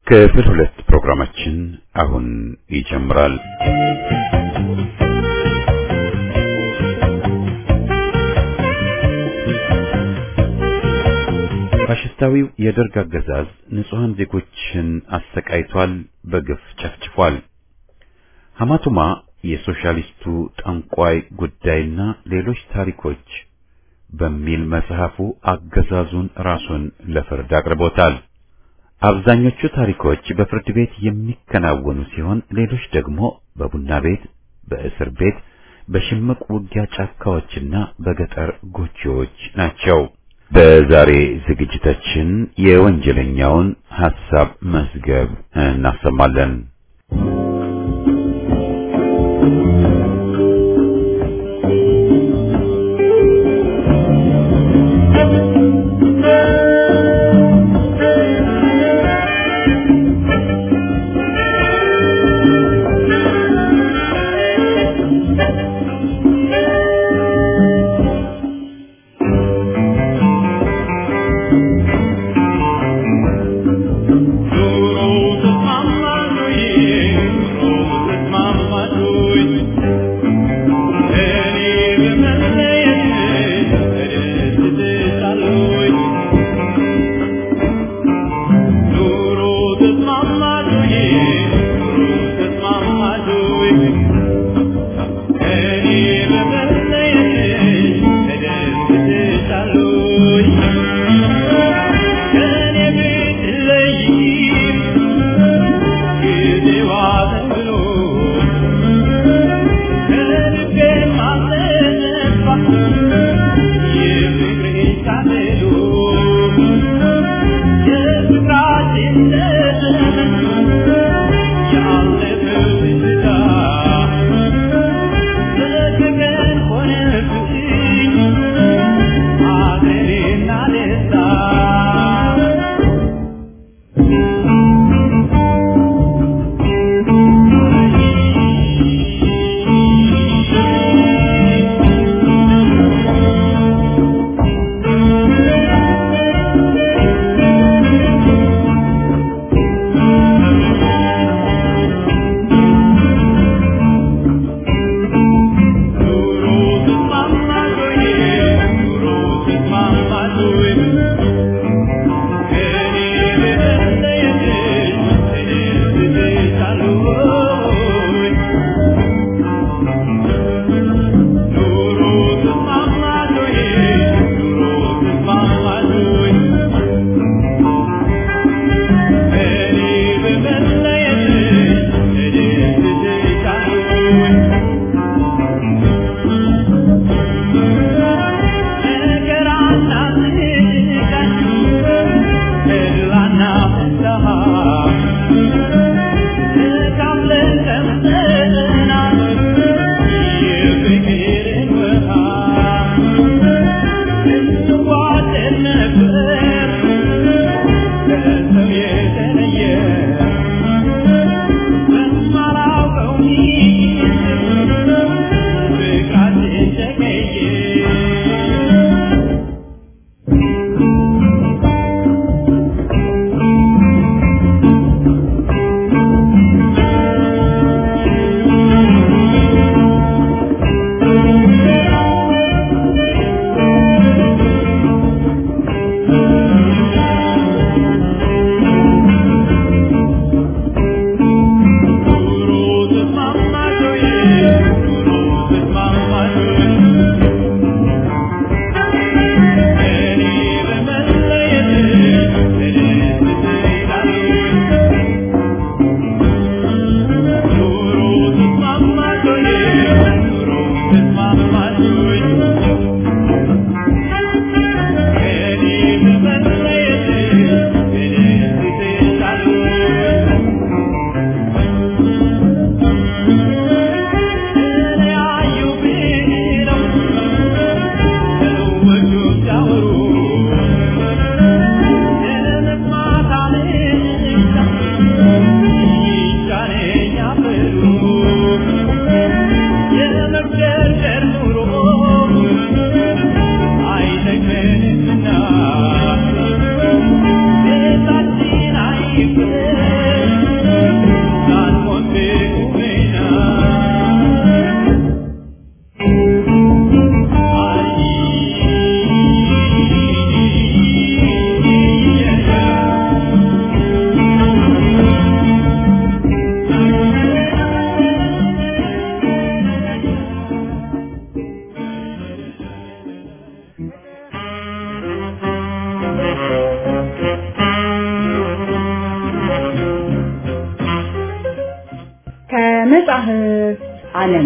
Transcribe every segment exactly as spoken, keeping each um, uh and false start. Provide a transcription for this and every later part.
ክፍል ሁለት ፕሮግራማችን አሁን ይጀምራል። ፋሽስታዊው የደርግ አገዛዝ ንጹሃን ዜጎችን አሰቃይቷል፣ በግፍ ጨፍጭፏል። ሐማቱማ የሶሻሊስቱ ጠንቋይ ጉዳይና ሌሎች ታሪኮች በሚል መጽሐፉ አገዛዙን ራሱን ለፍርድ አቅርቦታል። አብዛኞቹ ታሪኮች በፍርድ ቤት የሚከናወኑ ሲሆን ሌሎች ደግሞ በቡና ቤት፣ በእስር ቤት፣ በሽምቅ ውጊያ ጫካዎችና በገጠር ጎጆዎች ናቸው። በዛሬ ዝግጅታችን የወንጀለኛውን ሐሳብ መዝገብ እናሰማለን። Thank you. ከመጽሐፍ ዓለም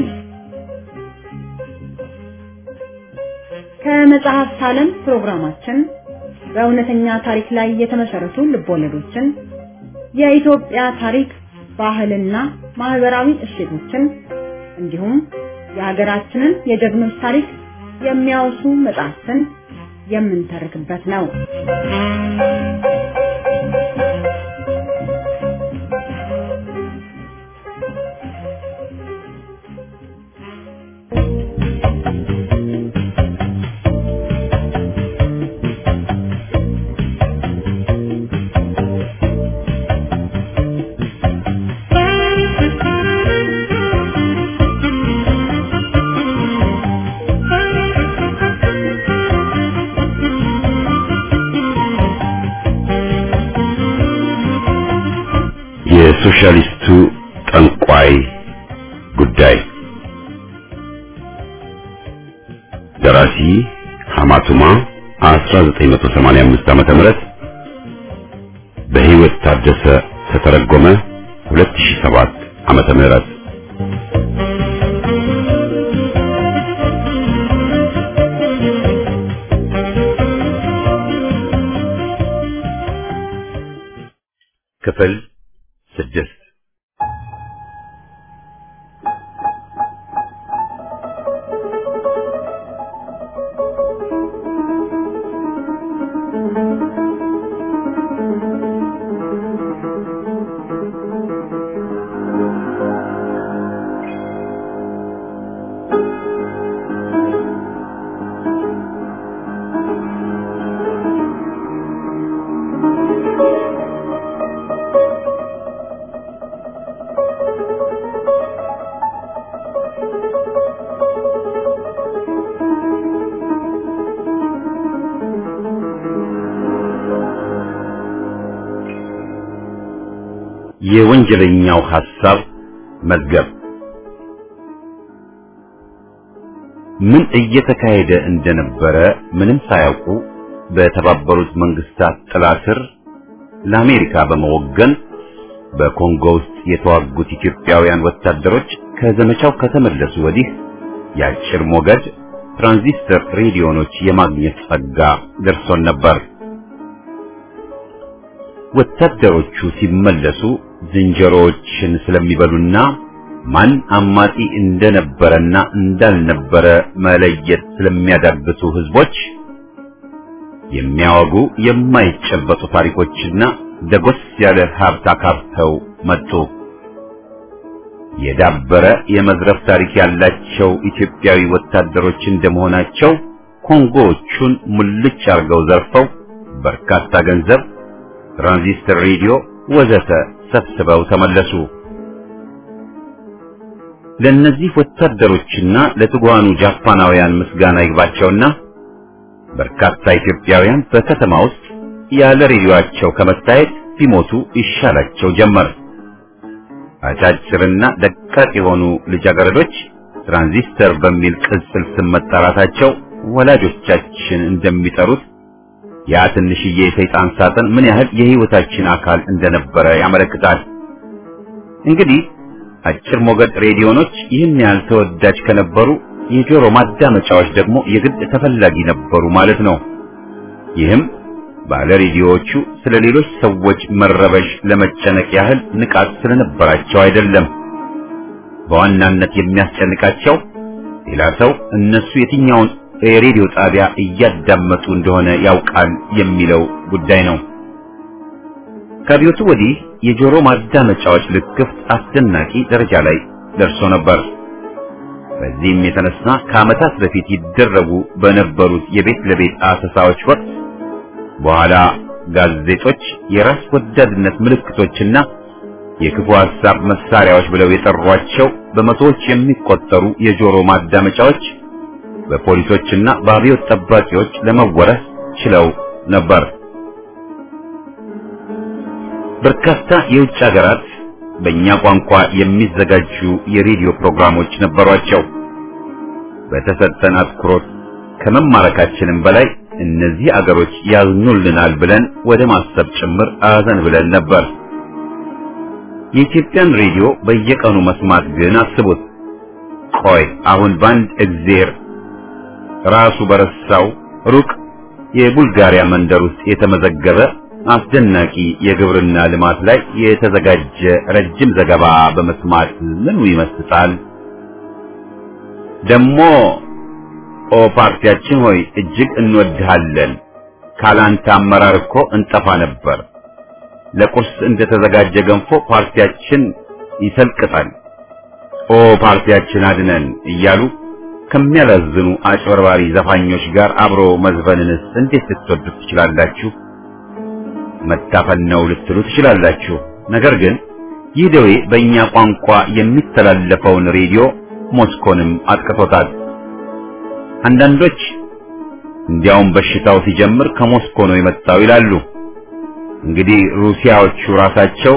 ከመጽሐፍ ዓለም ፕሮግራማችን በእውነተኛ ታሪክ ላይ የተመሰረቱ ልቦለዶችን የኢትዮጵያ ታሪክ ባህልና ማህበራዊ እሴቶችን እንዲሁም የሀገራችንን የጀግኖች ታሪክ የሚያወሱ መጽሐፍትን የምንተርክበት ነው። የሶሻሊስቱ ጠንቋይ ጉዳይ ደራሲ ሐማቱማ አስራ ዘጠኝ መቶ ሰማንያ አምስት ዓመተ ምህረት በህይወት ታደሰ ተተረጎመ ሁለት ሺህ ሰባት ዓመተ ምህረት ክፍል ስድስት የወንጀለኛው ሐሳብ መዝገብ ምን እየተካሄደ እንደነበረ ምንም ሳያውቁ በተባበሩት መንግስታት ጥላ ስር ለአሜሪካ በመወገን በኮንጎ ውስጥ የተዋጉት ኢትዮጵያውያን ወታደሮች ከዘመቻው ከተመለሱ ወዲህ የአጭር ሞገድ ትራንዚስተር ሬዲዮኖች የማግኘት ጸጋ ደርሶን ነበር። ወታደሮቹ ሲመለሱ ዝንጀሮዎችን ስለሚበሉና ማን አማጺ እንደነበረና እንዳልነበረ መለየት ስለሚያዳግቱ ህዝቦች የሚያወጉ የማይጨበጡ ታሪኮችና ደጎስ ያለ ሀብት አካብተው መጡ። የዳበረ የመዝረፍ ታሪክ ያላቸው ኢትዮጵያዊ ወታደሮች እንደመሆናቸው ኮንጎዎቹን ሙልጭ አርገው ዘርፈው በርካታ ገንዘብ፣ ትራንዚስተር ሬዲዮ ወዘተ ሰብስበው ተመለሱ። ለነዚህ ወታደሮችና ለትጓኑ ጃፓናውያን ምስጋና ይግባቸውና በርካታ ኢትዮጵያውያን በከተማ ውስጥ ያለ ሬዲዮአቸው ከመታየት ቢሞቱ ይሻላቸው ጀመር። አጫጭርና ደቃቅ የሆኑ ልጃገረዶች ትራንዚስተር በሚል ቅጽል ስም መጠራታቸው ወላጆቻችን እንደሚጠሩት ያ ትንሽዬ ሰይጣን ሳጥን ምን ያህል የህይወታችን አካል እንደነበረ ያመለክታል። እንግዲህ አጭር ሞገድ ሬዲዮኖች ይህን ያህል ተወዳጅ ከነበሩ የጆሮ ማዳመጫዎች ደግሞ የግድ ተፈላጊ ነበሩ ማለት ነው። ይህም ባለ ሬዲዮዎቹ ስለ ሌሎች ሰዎች መረበሽ ለመጨነቅ ያህል ንቃት ስለነበራቸው አይደለም። በዋናነት የሚያስጨንቃቸው ሌላ ሰው እነሱ የትኛውን የሬዲዮ ጣቢያ እያዳመጡ እንደሆነ ያውቃል የሚለው ጉዳይ ነው። ከአብዮቱ ወዲህ የጆሮ ማዳመጫዎች ልክፍት አስደናቂ ደረጃ ላይ ደርሶ ነበር። በዚህም የተነሳ ከዓመታት በፊት ይደረጉ በነበሩት የቤት ለቤት አሰሳዎች ወቅት በኋላ ጋዜጦች የራስ ወዳድነት ምልክቶችና የክፉ ሐሳብ መሳሪያዎች ብለው የጠሯቸው በመቶዎች የሚቆጠሩ የጆሮ ማዳመጫዎች በፖሊሶችና በአብዮት ጠባቂዎች ለመወረስ ችለው ነበር። በርካታ የውጭ ሀገራት በእኛ ቋንቋ የሚዘጋጁ የሬዲዮ ፕሮግራሞች ነበሯቸው። በተሰጠን አትኩሮት ከመማረካችንም በላይ እነዚህ አገሮች ያዝኑልናል ብለን ወደ ማሰብ ጭምር አዘን ብለን ነበር። የኢትዮጵያን ሬዲዮ በየቀኑ መስማት ግን አስቡት። ቆይ አሁን ባንድ እግዜር ራሱ በረሳው ሩቅ የቡልጋሪያ መንደር ውስጥ የተመዘገበ አስደናቂ የግብርና ልማት ላይ የተዘጋጀ ረጅም ዘገባ በመስማት ምኑ ይመስጣል? ደሞ ኦ ፓርቲያችን ሆይ እጅግ እንወድሃለን፣ ካላንተ አመራር እኮ እንጠፋ ነበር፣ ለቁርስ እንደተዘጋጀ ገንፎ ፓርቲያችን ይሰልቅጣል፣ ኦ ፓርቲያችን አድነን እያሉ ከሚያላዝኑ አጭበርባሪ ዘፋኞች ጋር አብሮ መዝፈንንስ እንዴት ልትወዱት ትችላላችሁ? መታፈን ነው ልትሉ ትችላላችሁ። ነገር ግን ይህ ደዌ በእኛ ቋንቋ የሚተላለፈውን ሬዲዮ ሞስኮንም አጥቅቶታል። አንዳንዶች እንዲያውም በሽታው ሲጀምር ከሞስኮ ነው የመጣው ይላሉ። እንግዲህ ሩሲያዎቹ ራሳቸው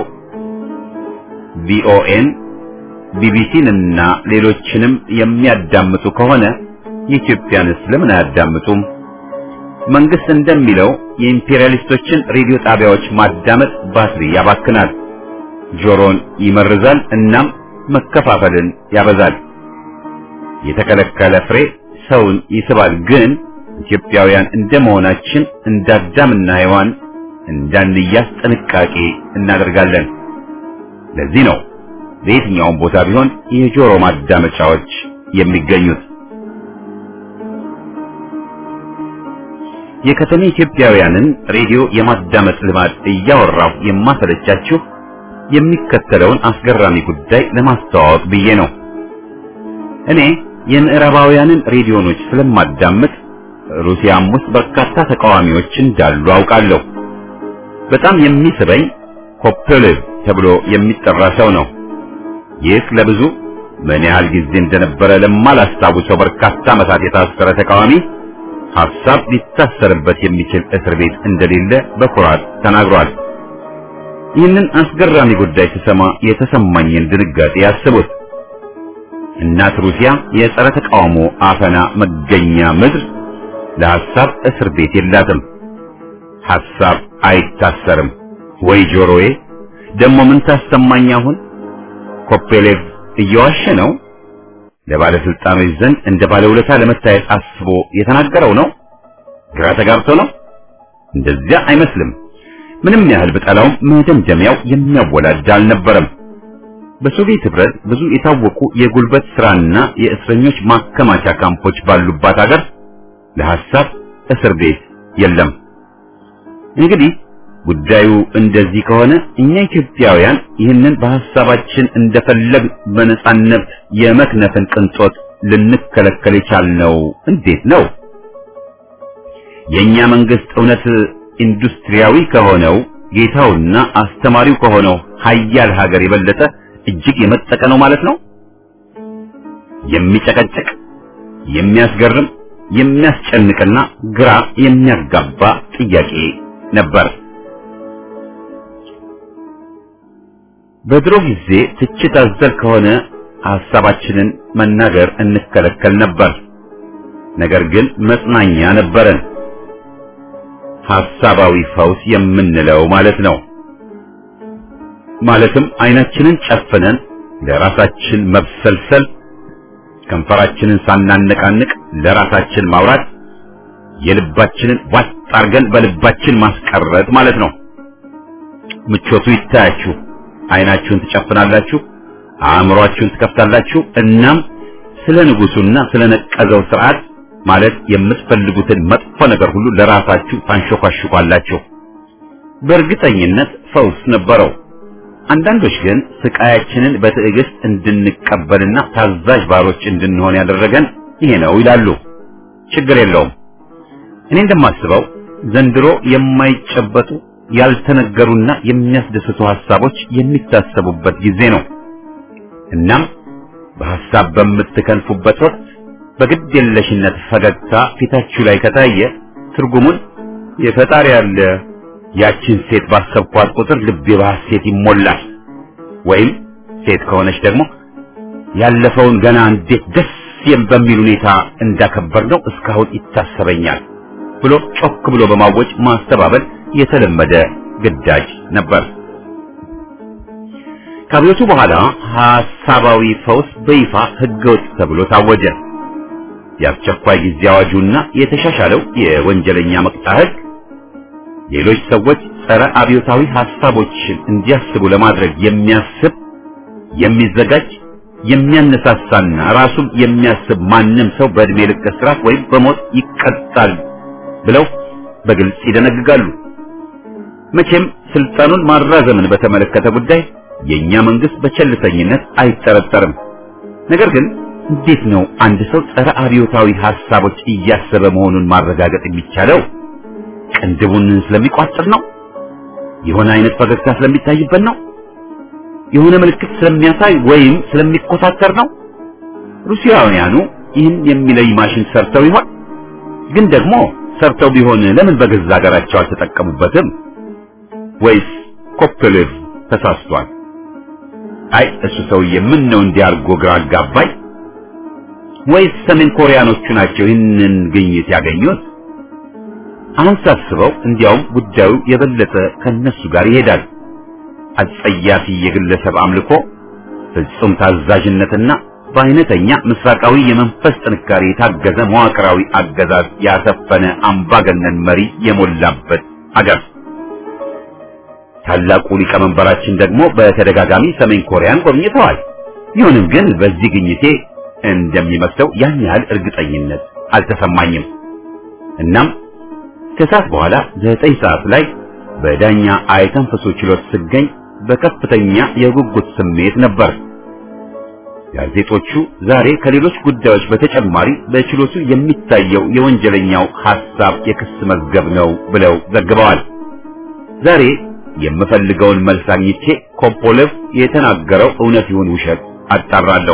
ቪኦኤን ቢቢሲን እና ሌሎችንም የሚያዳምጡ ከሆነ የኢትዮጵያንስ ለምን አያዳምጡም? መንግስት እንደሚለው የኢምፔሪያሊስቶችን ሬዲዮ ጣቢያዎች ማዳመጥ ባትሪ ያባክናል፣ ጆሮን ይመርዛል፣ እናም መከፋፈልን ያበዛል። የተከለከለ ፍሬ ሰውን ይስባል። ግን ኢትዮጵያውያን እንደመሆናችን እንዳዳምና ሔዋን እንዳንያስ ጥንቃቄ እናደርጋለን። ለዚህ ነው በየትኛውም ቦታ ቢሆን የጆሮ ማዳመጫዎች የሚገኙት። የከተሜ ኢትዮጵያውያንን ሬዲዮ የማዳመጥ ልማድ እያወራሁ የማሰለቻችሁ የሚከተለውን አስገራሚ ጉዳይ ለማስተዋወቅ ብዬ ነው። እኔ የምዕራባውያንን ሬዲዮኖች ስለማዳመጥ ሩሲያም ውስጥ በርካታ ተቃዋሚዎች እንዳሉ አውቃለሁ። በጣም የሚስበኝ ኮፔሌቭ ተብሎ የሚጠራ ሰው ነው። ይህ ለብዙ ምን ያህል ጊዜ እንደነበረ ለማላስታውሰው በርካታ ዓመታት የታሰረ ተቃዋሚ ሐሳብ ሊታሰርበት የሚችል እስር ቤት እንደሌለ በኩራት ተናግሯል። ይህንን አስገራሚ ጉዳይ ስሰማ የተሰማኝን ድንጋጤ ያስቡት። እናት ሩሲያ የጸረ ተቃውሞ አፈና መገኛ ምድር ለሐሳብ እስር ቤት የላትም። ሐሳብ አይታሰርም። ወይ ጆሮዬ! ደሞ ምን ታሰማኝ አሁን? ኮፔሌቭ እየዋሸ ነው? ለባለስልጣኖች ዘንድ እንደ ባለውለታ ለመታየት አስቦ የተናገረው ነው? ግራ ተጋብቶ ነው? እንደዚያ አይመስልም። ምንም ያህል በጠላውም መደምደሚያው የሚያወላዳ አልነበረም። በሶቪየት ህብረት ብዙ የታወቁ የጉልበት ስራና የእስረኞች ማከማቻ ካምፖች ባሉባት ሀገር ለሐሳብ እስር ቤት የለም። እንግዲህ ጉዳዩ እንደዚህ ከሆነ እኛ ኢትዮጵያውያን ይህንን በሐሳባችን እንደፈለግ በነጻነት የመክነፍን ቅንጦት ልንከለከል የቻልነው እንዴት ነው? የኛ መንግስት እውነት ኢንዱስትሪያዊ ከሆነው ጌታውና አስተማሪው ከሆነው ሀያል ሀገር የበለጠ እጅግ የመጠቀ ነው ማለት ነው? የሚጨቀጭቅ፣ የሚያስገርም፣ የሚያስጨንቅና ግራ የሚያጋባ ጥያቄ ነበር። በድሮ ጊዜ ትችት አዘል ከሆነ ሐሳባችንን መናገር እንከለከል ነበር። ነገር ግን መጽናኛ ነበረን። ሐሳባዊ ፈውስ የምንለው ማለት ነው። ማለትም አይናችንን ጨፍነን ለራሳችን መብሰልሰል፣ ከንፈራችንን ሳናነቃንቅ ለራሳችን ማውራት፣ የልባችንን ዋጥ አርገን በልባችን ማስቀረት ማለት ነው። ምቾቱ ይታያችሁ፣ አይናችሁን ትጨፍናላችሁ፣ አእምሮአችሁን ትከፍታላችሁ። እናም ስለ ንጉሱና ስለ ነቀዘው ስርዓት ማለት የምትፈልጉትን መጥፎ ነገር ሁሉ ለራሳችሁ ታንሾካሹካላችሁ። በእርግጠኝነት ፈውስ ነበረው። አንዳንዶች ግን ስቃያችንን በትዕግስት እንድንቀበልና ታዛዥ ባሮች እንድንሆን ያደረገን ይሄ ነው ይላሉ። ችግር የለውም። እኔ እንደማስበው ዘንድሮ የማይጨበጡ ያልተነገሩና የሚያስደስቱ ሐሳቦች የሚታሰቡበት ጊዜ ነው። እናም በሐሳብ በምትከንፉበት ወቅት በግድ የለሽነት ፈገግታ ፊታችሁ ላይ ከታየ ትርጉሙን የፈጣሪ ያለ ያችን ሴት ባሰብኳት ቁጥር ልቤ በሐሴት ይሞላል፣ ወይም ሴት ከሆነች ደግሞ ያለፈውን ገና እንዴት ደስ በሚል ሁኔታ እንዳከበርነው እስካሁን ይታሰበኛል ብሎ ጮክ ብሎ በማወጭ ማስተባበል የተለመደ ግዳጅ ነበር። ከአብዮቱ በኋላ ሐሳባዊ ፈውስ በይፋ ህገወጥ ተብሎ ታወጀ። የአስቸኳይ ጊዜ አዋጁና የተሻሻለው የወንጀለኛ መቅጫ ህግ ሌሎች ሰዎች ጸረ አብዮታዊ ሐሳቦችን እንዲያስቡ ለማድረግ የሚያስብ የሚዘጋጅ የሚያነሳሳና ራሱም የሚያስብ ማንም ሰው በእድሜ ልክ እስራት ወይም በሞት ይቀጣል ብለው በግልጽ ይደነግጋሉ። መቼም ስልጣኑን ማራዘምን በተመለከተ ጉዳይ የኛ መንግስት በቸልተኝነት አይጠረጠርም። ነገር ግን እንዴት ነው አንድ ሰው ጸረ አብዮታዊ ሐሳቦች እያሰበ መሆኑን ማረጋገጥ የሚቻለው? ቅንድቡን ስለሚቋጥር ነው? የሆነ አይነት ፈገግታ ስለሚታይበት ነው? የሆነ ምልክት ስለሚያሳይ ወይም ስለሚኮሳተር ነው? ሩሲያውያኑ ይህን የሚለይ ማሽን ሰርተው ይሆን? ግን ደግሞ ሰርተው ቢሆን ለምን በገዛ ሀገራቸው አልተጠቀሙበትም? ወይስ ኮፕሌቭ ተሳስቷል? አይ እሱ ሰውዬ ምን ነው እንዲያርጎ ግራ አጋባኝ? ወይስ ሰሜን ኮሪያኖቹ ናቸው ይህንን ግኝት ያገኙት? አሁን ሳስበው እንዲያውም ጉዳዩ የበለጠ ከነሱ ጋር ይሄዳል። አጸያፊ የግለሰብ አምልኮ፣ ፍጹም ታዛዥነትና በአይነተኛ ምስራቃዊ የመንፈስ ጥንካሬ የታገዘ መዋቅራዊ አገዛዝ ያሰፈነ አምባገነን መሪ የሞላበት አገር። ታላቁ ሊቀመንበራችን ደግሞ በተደጋጋሚ ሰሜን ኮሪያን ጎብኝተዋል። ይሁንም ግን በዚህ ግኝቴ እንደሚመስለው ያን ያህል እርግጠኝነት አልተሰማኝም። እናም ከሰዓት በኋላ ዘጠኝ ሰዓት ላይ በዳኛ አይተንፈሱ ችሎት ስገኝ በከፍተኛ የጉጉት ስሜት ነበር። ጋዜጦቹ ዛሬ ከሌሎች ጉዳዮች በተጨማሪ በችሎቱ የሚታየው የወንጀለኛው ሐሳብ የክስ መዝገብ ነው ብለው ዘግበዋል። ዛሬ የምፈልገውን መልስ አግኝቼ ኮፖሌቭ የተናገረው እውነት ይሁን ውሸት አጣራለሁ።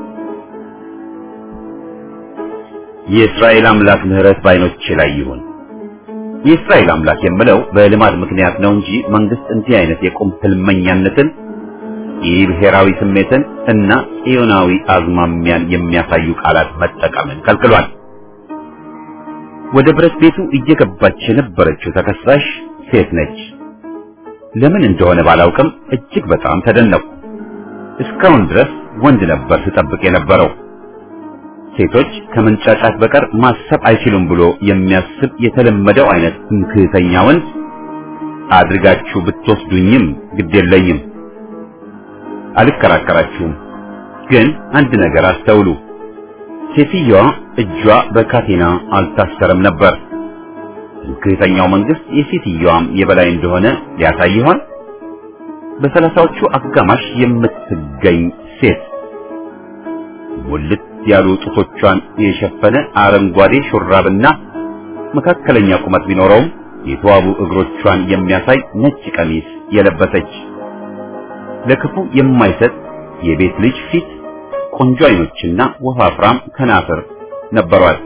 የእስራኤል አምላክ ምህረት ባይኖቼ ላይ ይሁን። የእስራኤል አምላክ የምለው በልማድ ምክንያት ነው እንጂ መንግስት እንዲህ አይነት የቁም ህልመኛነትን የብሔራዊ ስሜትን እና ጽዮናዊ አዝማሚያን የሚያሳዩ ቃላት መጠቀምን ከልክሏል። ወደ ብረት ቤቱ እየገባች የነበረችው ተከሳሽ ሴት ነች። ለምን እንደሆነ ባላውቅም እጅግ በጣም ተደነቁ። እስካሁን ድረስ ወንድ ነበር ስጠብቅ የነበረው። ሴቶች ከመንጫጫት በቀር ማሰብ አይችሉም ብሎ የሚያስብ የተለመደው አይነት ትምክህተኛ ወንድ አድርጋችሁ ብትወስዱኝም ግድ የለኝም፣ አልከራከራችሁም። ግን አንድ ነገር አስተውሉ። ሴትዮዋ እጇ በካቴና አልታሰረም ነበር። ትምክህተኛው መንግስት የሴትዮዋም የበላይ እንደሆነ ሊያሳይ ይሆን? በሰላሳዎቹ አጋማሽ የምትገኝ ሴት ሙልት ያሉ ጡቶቿን የሸፈነ አረንጓዴ ሹራብና መካከለኛ ቁመት ቢኖረውም የተዋቡ እግሮቿን የሚያሳይ ነጭ ቀሚስ የለበሰች ለክፉ የማይሰጥ የቤት ልጅ ፊት፣ ቆንጆ አይኖችና ወፋፍራም ከናፍር ነበሯት።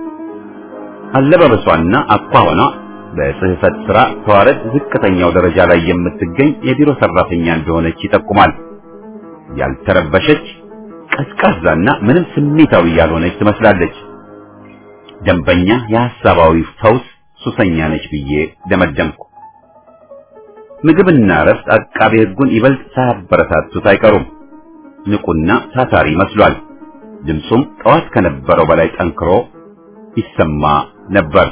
አለባበሷና አኳኋኗ በጽህፈት ሥራ ተዋረድ ዝቅተኛው ደረጃ ላይ የምትገኝ የቢሮ ሰራተኛ እንደሆነች ይጠቁማል። ያልተረበሸች ቀዝቃዛና ምንም ስሜታዊ ያልሆነች ትመስላለች። ደንበኛ የሐሳባዊ ፈውስ ሱሰኛ ነች ብዬ ደመደምኩ። ምግብና ረፍት አቃቤ ሕጉን ይበልጥ ሳያበረታቱት አይቀሩም። ንቁና ታታሪ መስሏል። ድምፁም ጠዋት ከነበረው በላይ ጠንክሮ ይሰማ ነበር።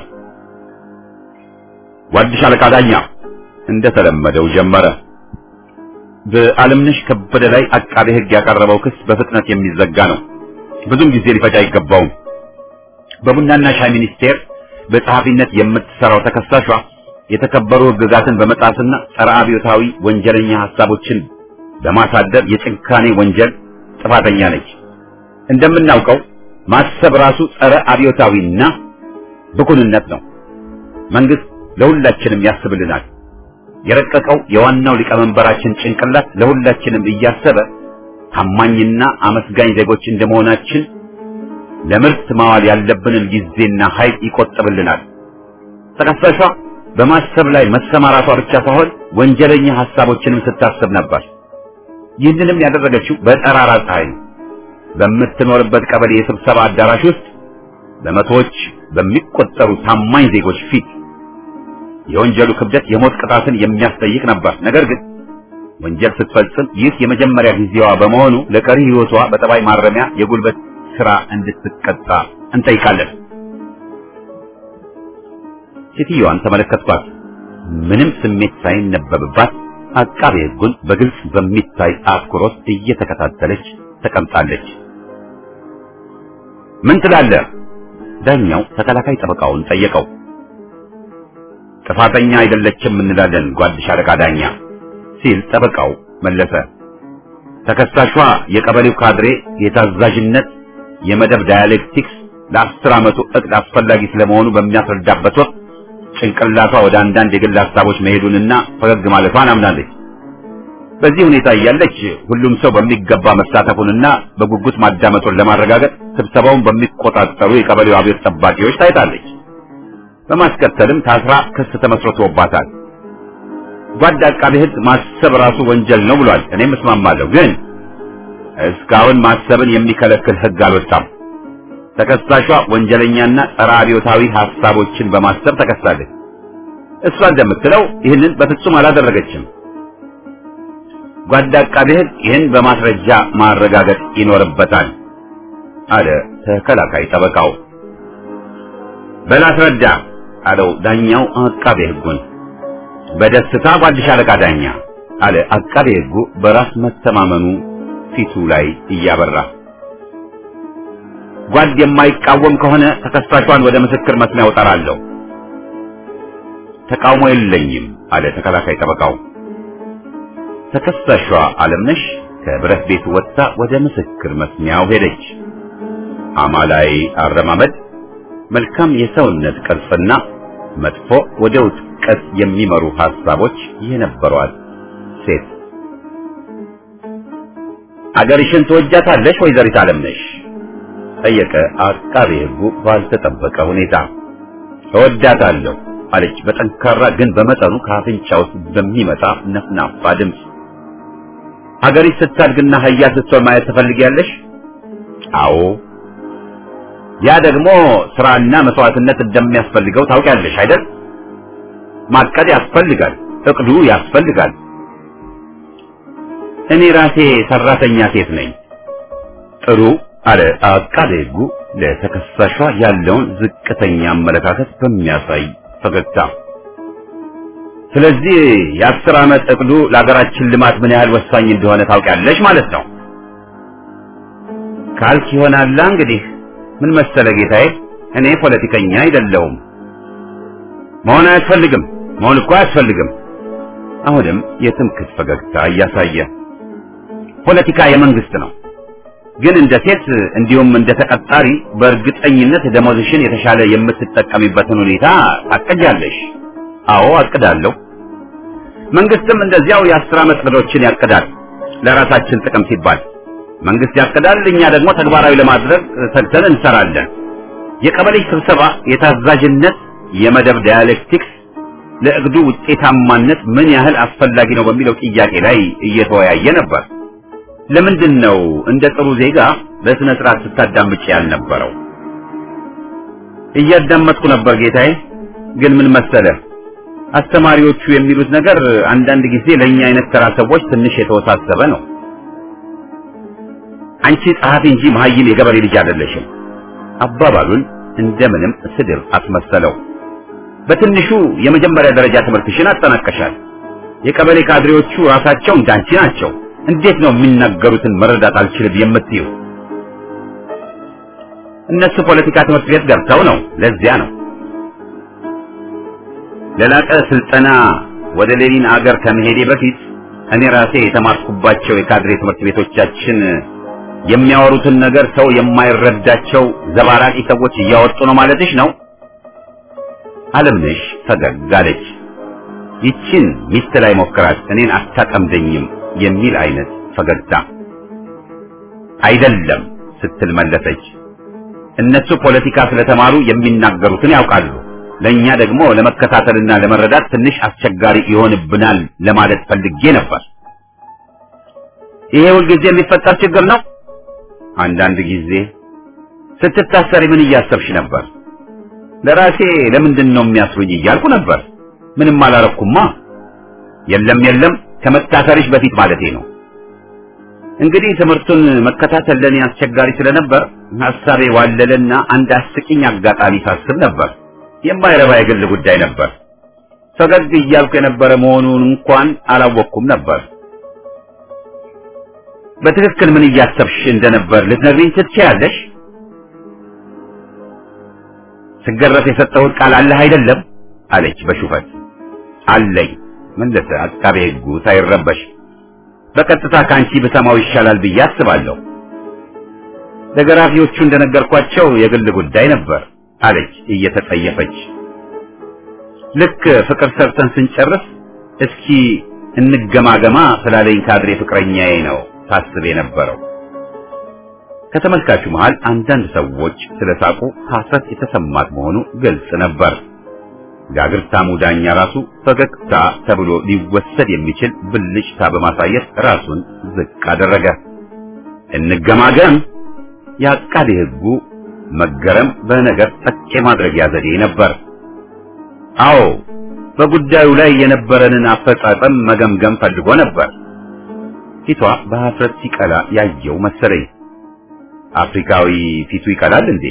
ጓድ ሻለቃ ዳኛ እንደተለመደው ጀመረ። በዓለምነሽ ከበደ ላይ አቃቤ ሕግ ያቀረበው ክስ በፍጥነት የሚዘጋ ነው። ብዙም ጊዜ ሊፈጅ አይገባውም። በቡናና ሻይ ሚኒስቴር በጸሐፊነት የምትሰራው ተከሳሿ የተከበሩ ሕግጋትን በመጣስና ጸረ አብዮታዊ ወንጀለኛ ሐሳቦችን በማሳደር የጭካኔ ወንጀል ጥፋተኛ ነች። እንደምናውቀው ማሰብ ራሱ ጸረ አብዮታዊና ብኩንነት ነው። መንግስት ለሁላችንም ያስብልናል። የረቀቀው የዋናው ሊቀመንበራችን ጭንቅላት ለሁላችንም እያሰበ ታማኝና አመስጋኝ ዜጎች እንደመሆናችን ለምርት ማዋል ያለብንን ጊዜና ኃይል ይቆጥብልናል። ተከሳሿ በማሰብ ላይ መሰማራቷ ብቻ ሳይሆን ወንጀለኛ ሐሳቦችንም ስታስብ ነበር። ይህንንም ያደረገችው በጠራራ ፀሐይ ነው። በምትኖርበት ቀበሌ የስብሰባ አዳራሽ ውስጥ በመቶዎች በሚቆጠሩ ታማኝ ዜጎች ፊት የወንጀሉ ክብደት የሞት ቅጣትን የሚያስጠይቅ ነበር። ነገር ግን ወንጀል ስትፈጽም ይህ የመጀመሪያ ጊዜዋ በመሆኑ ለቀሪ ሕይወቷ በጠባይ ማረሚያ የጉልበት ስራ እንድትቀጣ እንጠይቃለን። ሴትዮዋን ተመለከትኳት። ምንም ስሜት ሳይነበብባት አቃቤ ሕጉን በግልጽ በሚታይ አትኩሮት እየተከታተለች ተቀምጣለች። ምን ትላለህ? ዳኛው ተከላካይ ጠበቃውን ጠየቀው። ጥፋተኛ አይደለችም እንላለን ጓድ ሻለቃ ዳኛ ሲል ጠበቃው መለሰ። ተከሳሿ የቀበሌው ካድሬ የታዛዥነት የመደብ ዳያሌክቲክስ ለአስር ዓመቱ እቅድ አስፈላጊ ስለመሆኑ በሚያስረዳበት ወቅት ጭንቅላቷ ወደ አንዳንድ የግል ሀሳቦች መሄዱንና ፈገግ ማለቷን አምናለች። በዚህ ሁኔታ እያለች ሁሉም ሰው በሚገባ መሳተፉንና በጉጉት ማዳመጡን ለማረጋገጥ ስብሰባውን በሚቆጣጠሩ የቀበሌው አብዮት ጠባቂዎች ታይታለች። በማስከተልም ታስራ ክስ ተመስርቶባታል። ጓድ አቃቤ ሕግ ማሰብ ራሱ ወንጀል ነው ብሏል። እኔም እስማማለሁ። ግን እስካሁን ማሰብን የሚከለክል ሕግ አልወጣም። ተከሳሿ ወንጀለኛና ጸረ አብዮታዊ ሐሳቦችን በማሰብ ተከሳለች። እሷ እንደምትለው ይህንን በፍጹም አላደረገችም። ጓድ አቃቤ ሕግ ይህን በማስረጃ ማረጋገጥ ይኖርበታል አለ ተከላካይ ጠበቃው። በላስረዳ አለው ዳኛው አቃቤ ሕጉን። በደስታ ጓድ ሻለቃ ዳኛ አለ አቃቤ ሕጉ በራስ መተማመኑ ፊቱ ላይ እያበራ። ጓድ የማይቃወም ከሆነ ተከሳሿን ወደ ምስክር መስሚያው እጠራለሁ። ተቃውሞ የለኝም አለ ተከላካይ ጠበቃው። ተከሳሿ አለምነሽ ከብረት ቤት ወጥታ ወደ ምስክር መስሚያው ሄደች። አማላይ አረማመድ፣ መልካም የሰውነት ቅርጽና መጥፎ ወደ ውጥቀት የሚመሩ ሐሳቦች የነበሯት ሴት። አገርሽን ትወጃታለሽ ወይዘሪት አለምነሽ? ጠየቀ አቃቤ ሕጉ ባልተጠበቀ ሁኔታ። እወዳታለሁ አለች በጠንካራ ግን በመጠኑ ከአፍንጫ ውስጥ በሚመጣ ነፍናፋ ድምፅ። ሀገሪቱ ስታድግና ሀያ ስትሆን ማየት ትፈልጊያለሽ? አዎ። ያ ደግሞ ስራና መስዋዕትነት እንደሚያስፈልገው ታውቂያለሽ አይደል? ማቀድ ያስፈልጋል፣ እቅዱ ያስፈልጋል። እኔ ራሴ ሰራተኛ ሴት ነኝ። ጥሩ አለ አቃቤ ሕጉ ለተከሳሿ ያለውን ዝቅተኛ አመለካከት በሚያሳይ ፈገግታ። ስለዚህ የአስር ዓመት እቅዱ ለሀገራችን ልማት ምን ያህል ወሳኝ እንደሆነ ታውቂያለሽ ማለት ነው። ካልክ ይሆናል። እንግዲህ ምን መሰለ ጌታዬ፣ እኔ ፖለቲከኛ አይደለሁም። መሆን አያስፈልግም፣ መሆን እኮ አያስፈልግም። አሁንም የትምክህት ፈገግታ እያሳየ ፖለቲካ የመንግስት ነው። ግን እንደ ሴት እንዲሁም እንደ ተቀጣሪ በእርግጠኝነት ደሞዝሽን የተሻለ የምትጠቀሚበትን ሁኔታ ታቀጃለሽ። አዎ አቅዳለሁ። መንግስትም እንደዚያው የአስር ዓመት እቅዶችን ያቅዳል ለራሳችን ጥቅም ሲባል። መንግስት ያቅዳል፣ እኛ ደግሞ ተግባራዊ ለማድረግ ተግተን እንሰራለን። የቀበሌ ስብሰባ የታዛዥነት የመደብ ዳያሌክቲክስ ለእቅዱ ውጤታማነት ምን ያህል አስፈላጊ ነው በሚለው ጥያቄ ላይ እየተወያየ ነበር። ለምንድን ነው እንደ ጥሩ ዜጋ በስነ ስርዓት ስታዳምጪ ያልነበረው? እያዳመጥኩ ነበር ጌታዬ። ግን ምን መሰለ፣ አስተማሪዎቹ የሚሉት ነገር አንዳንድ ጊዜ ለኛ አይነት ተራ ሰዎች ትንሽ የተወሳሰበ ነው። አንቺ ጸሐፊ እንጂ መሀይም የገበሬ ልጅ አይደለሽም። አባባሉን እንደምንም ስድብ አስመሰለው። በትንሹ የመጀመሪያ ደረጃ ትምህርትሽን አጠናቀሻል። የቀበሌ ካድሬዎቹ ራሳቸው እንዳንቺ ናቸው። እንዴት ነው የሚናገሩትን መረዳት አልችልም የምትይው? እነሱ ፖለቲካ ትምህርት ቤት ገብተው ነው። ለዚያ ነው ለላቀ ስልጠና ወደ ሌኒን አገር ከመሄዴ በፊት እኔ ራሴ የተማርኩባቸው የካድሬ ትምህርት ቤቶቻችን የሚያወሩትን ነገር ሰው የማይረዳቸው ዘባራቂ ሰዎች እያወጡ ነው ማለትሽ ነው? አለምነሽ ፈገግ አለች። ይችን ሚስት ላይ ሞክራት፣ እኔን አታጠምደኝም የሚል አይነት ፈገግታ። አይደለም ስትል መለሰች። እነሱ ፖለቲካ ስለተማሩ የሚናገሩትን ያውቃሉ። ለኛ ደግሞ ለመከታተልና ለመረዳት ትንሽ አስቸጋሪ ይሆንብናል ለማለት ፈልጌ ነበር። ይሄ ሁሉ ጊዜ የሚፈጠር ችግር ነው። አንዳንድ ጊዜ ስትታሰሪ ምን እያሰብሽ ነበር? ለራሴ ለምንድን ነው የሚያስሩኝ እያልኩ ነበር። ምንም አላረኩማ። የለም የለም ከመታሰርሽ በፊት ማለቴ ነው። እንግዲህ ትምህርቱን መከታተል ለኔ አስቸጋሪ ስለነበር ሐሳቤ ዋለለና አንድ አስቂኝ አጋጣሚ ሳስብ ነበር። የማይረባ የግል ጉዳይ ነበር። ፈገግ እያልኩ የነበረ መሆኑን እንኳን አላወቅኩም ነበር። በትክክል ምን እያሰብሽ እንደነበር ልትነግሪኝ ትችያለሽ? ስገረፍ የሰጠሁት ቃል አለህ አይደለም አለች በሹፈት። አለኝ መለሰ አቃቤ ሕጉ ሳይረበሽ። በቀጥታ ካንቺ በሰማው ይሻላል ብዬ አስባለሁ። ለገራፊዎቹ እንደነገርኳቸው የግል ጉዳይ ነበር አለች እየተጠየፈች። ልክ ፍቅር ሰርተን ስንጨርስ እስኪ እንገማገማ ስላለኝ ካድሬ ፍቅረኛዬ ነው ታስብ የነበረው። ከተመልካቹ መሃል አንዳንድ ሰዎች ስለሳቁ ሐሰት የተሰማት መሆኑ ግልጽ ነበር። ጋግርታሙ ዳኛ ራሱ ፈገግታ ተብሎ ሊወሰድ የሚችል ብልጭታ በማሳየት ራሱን ዝቅ አደረገ። እንገማገም የአቃቤ ሕጉ መገረም በነገር ጠቅ ማድረጊያ ዘዴ ነበር። አዎ በጉዳዩ ላይ የነበረንን አፈጻጸም መገምገም ፈልጎ ነበር። ፊቷ በሐፍረት ሲቀላ ያየው መሰለኝ። አፍሪካዊ ፊቱ ይቀላል እንዴ?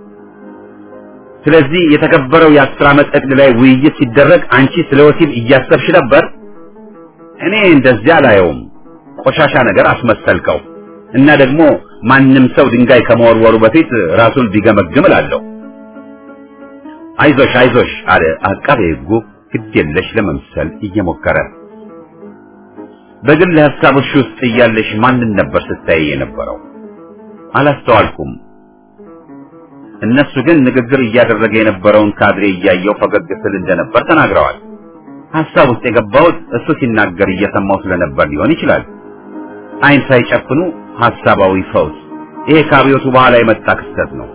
ስለዚህ የተከበረው የአስር ዓመት ዕቅድ ላይ ውይይት ሲደረግ አንቺ ስለ ወሲብ እያሰብሽ ነበር? እኔ እንደዚያ አላየውም። ቆሻሻ ነገር አስመሰልከው እና ደግሞ ማንም ሰው ድንጋይ ከመወርወሩ በፊት ራሱን ቢገመግም እላለሁ። አይዞሽ አይዞሽ አለ አቃቤ ሕጉ ግዴለሽ ለመምሰል እየሞከረ። በግል ሐሳብሽ ውስጥ እያለሽ ማንን ነበር ስታይ የነበረው? አላስተዋልኩም። እነሱ ግን ንግግር እያደረገ የነበረውን ካድሬ እያየው ፈገግ ስል እንደነበር ተናግረዋል። ሐሳብ ውስጥ የገባሁት እሱ ሲናገር እየሰማው ስለነበር ሊሆን ይችላል። አይን ሳይጨፍኑ ሐሳባዊ ፈውስ። ይሄ ከአብዮቱ በኋላ የመጣ ክስተት ነው።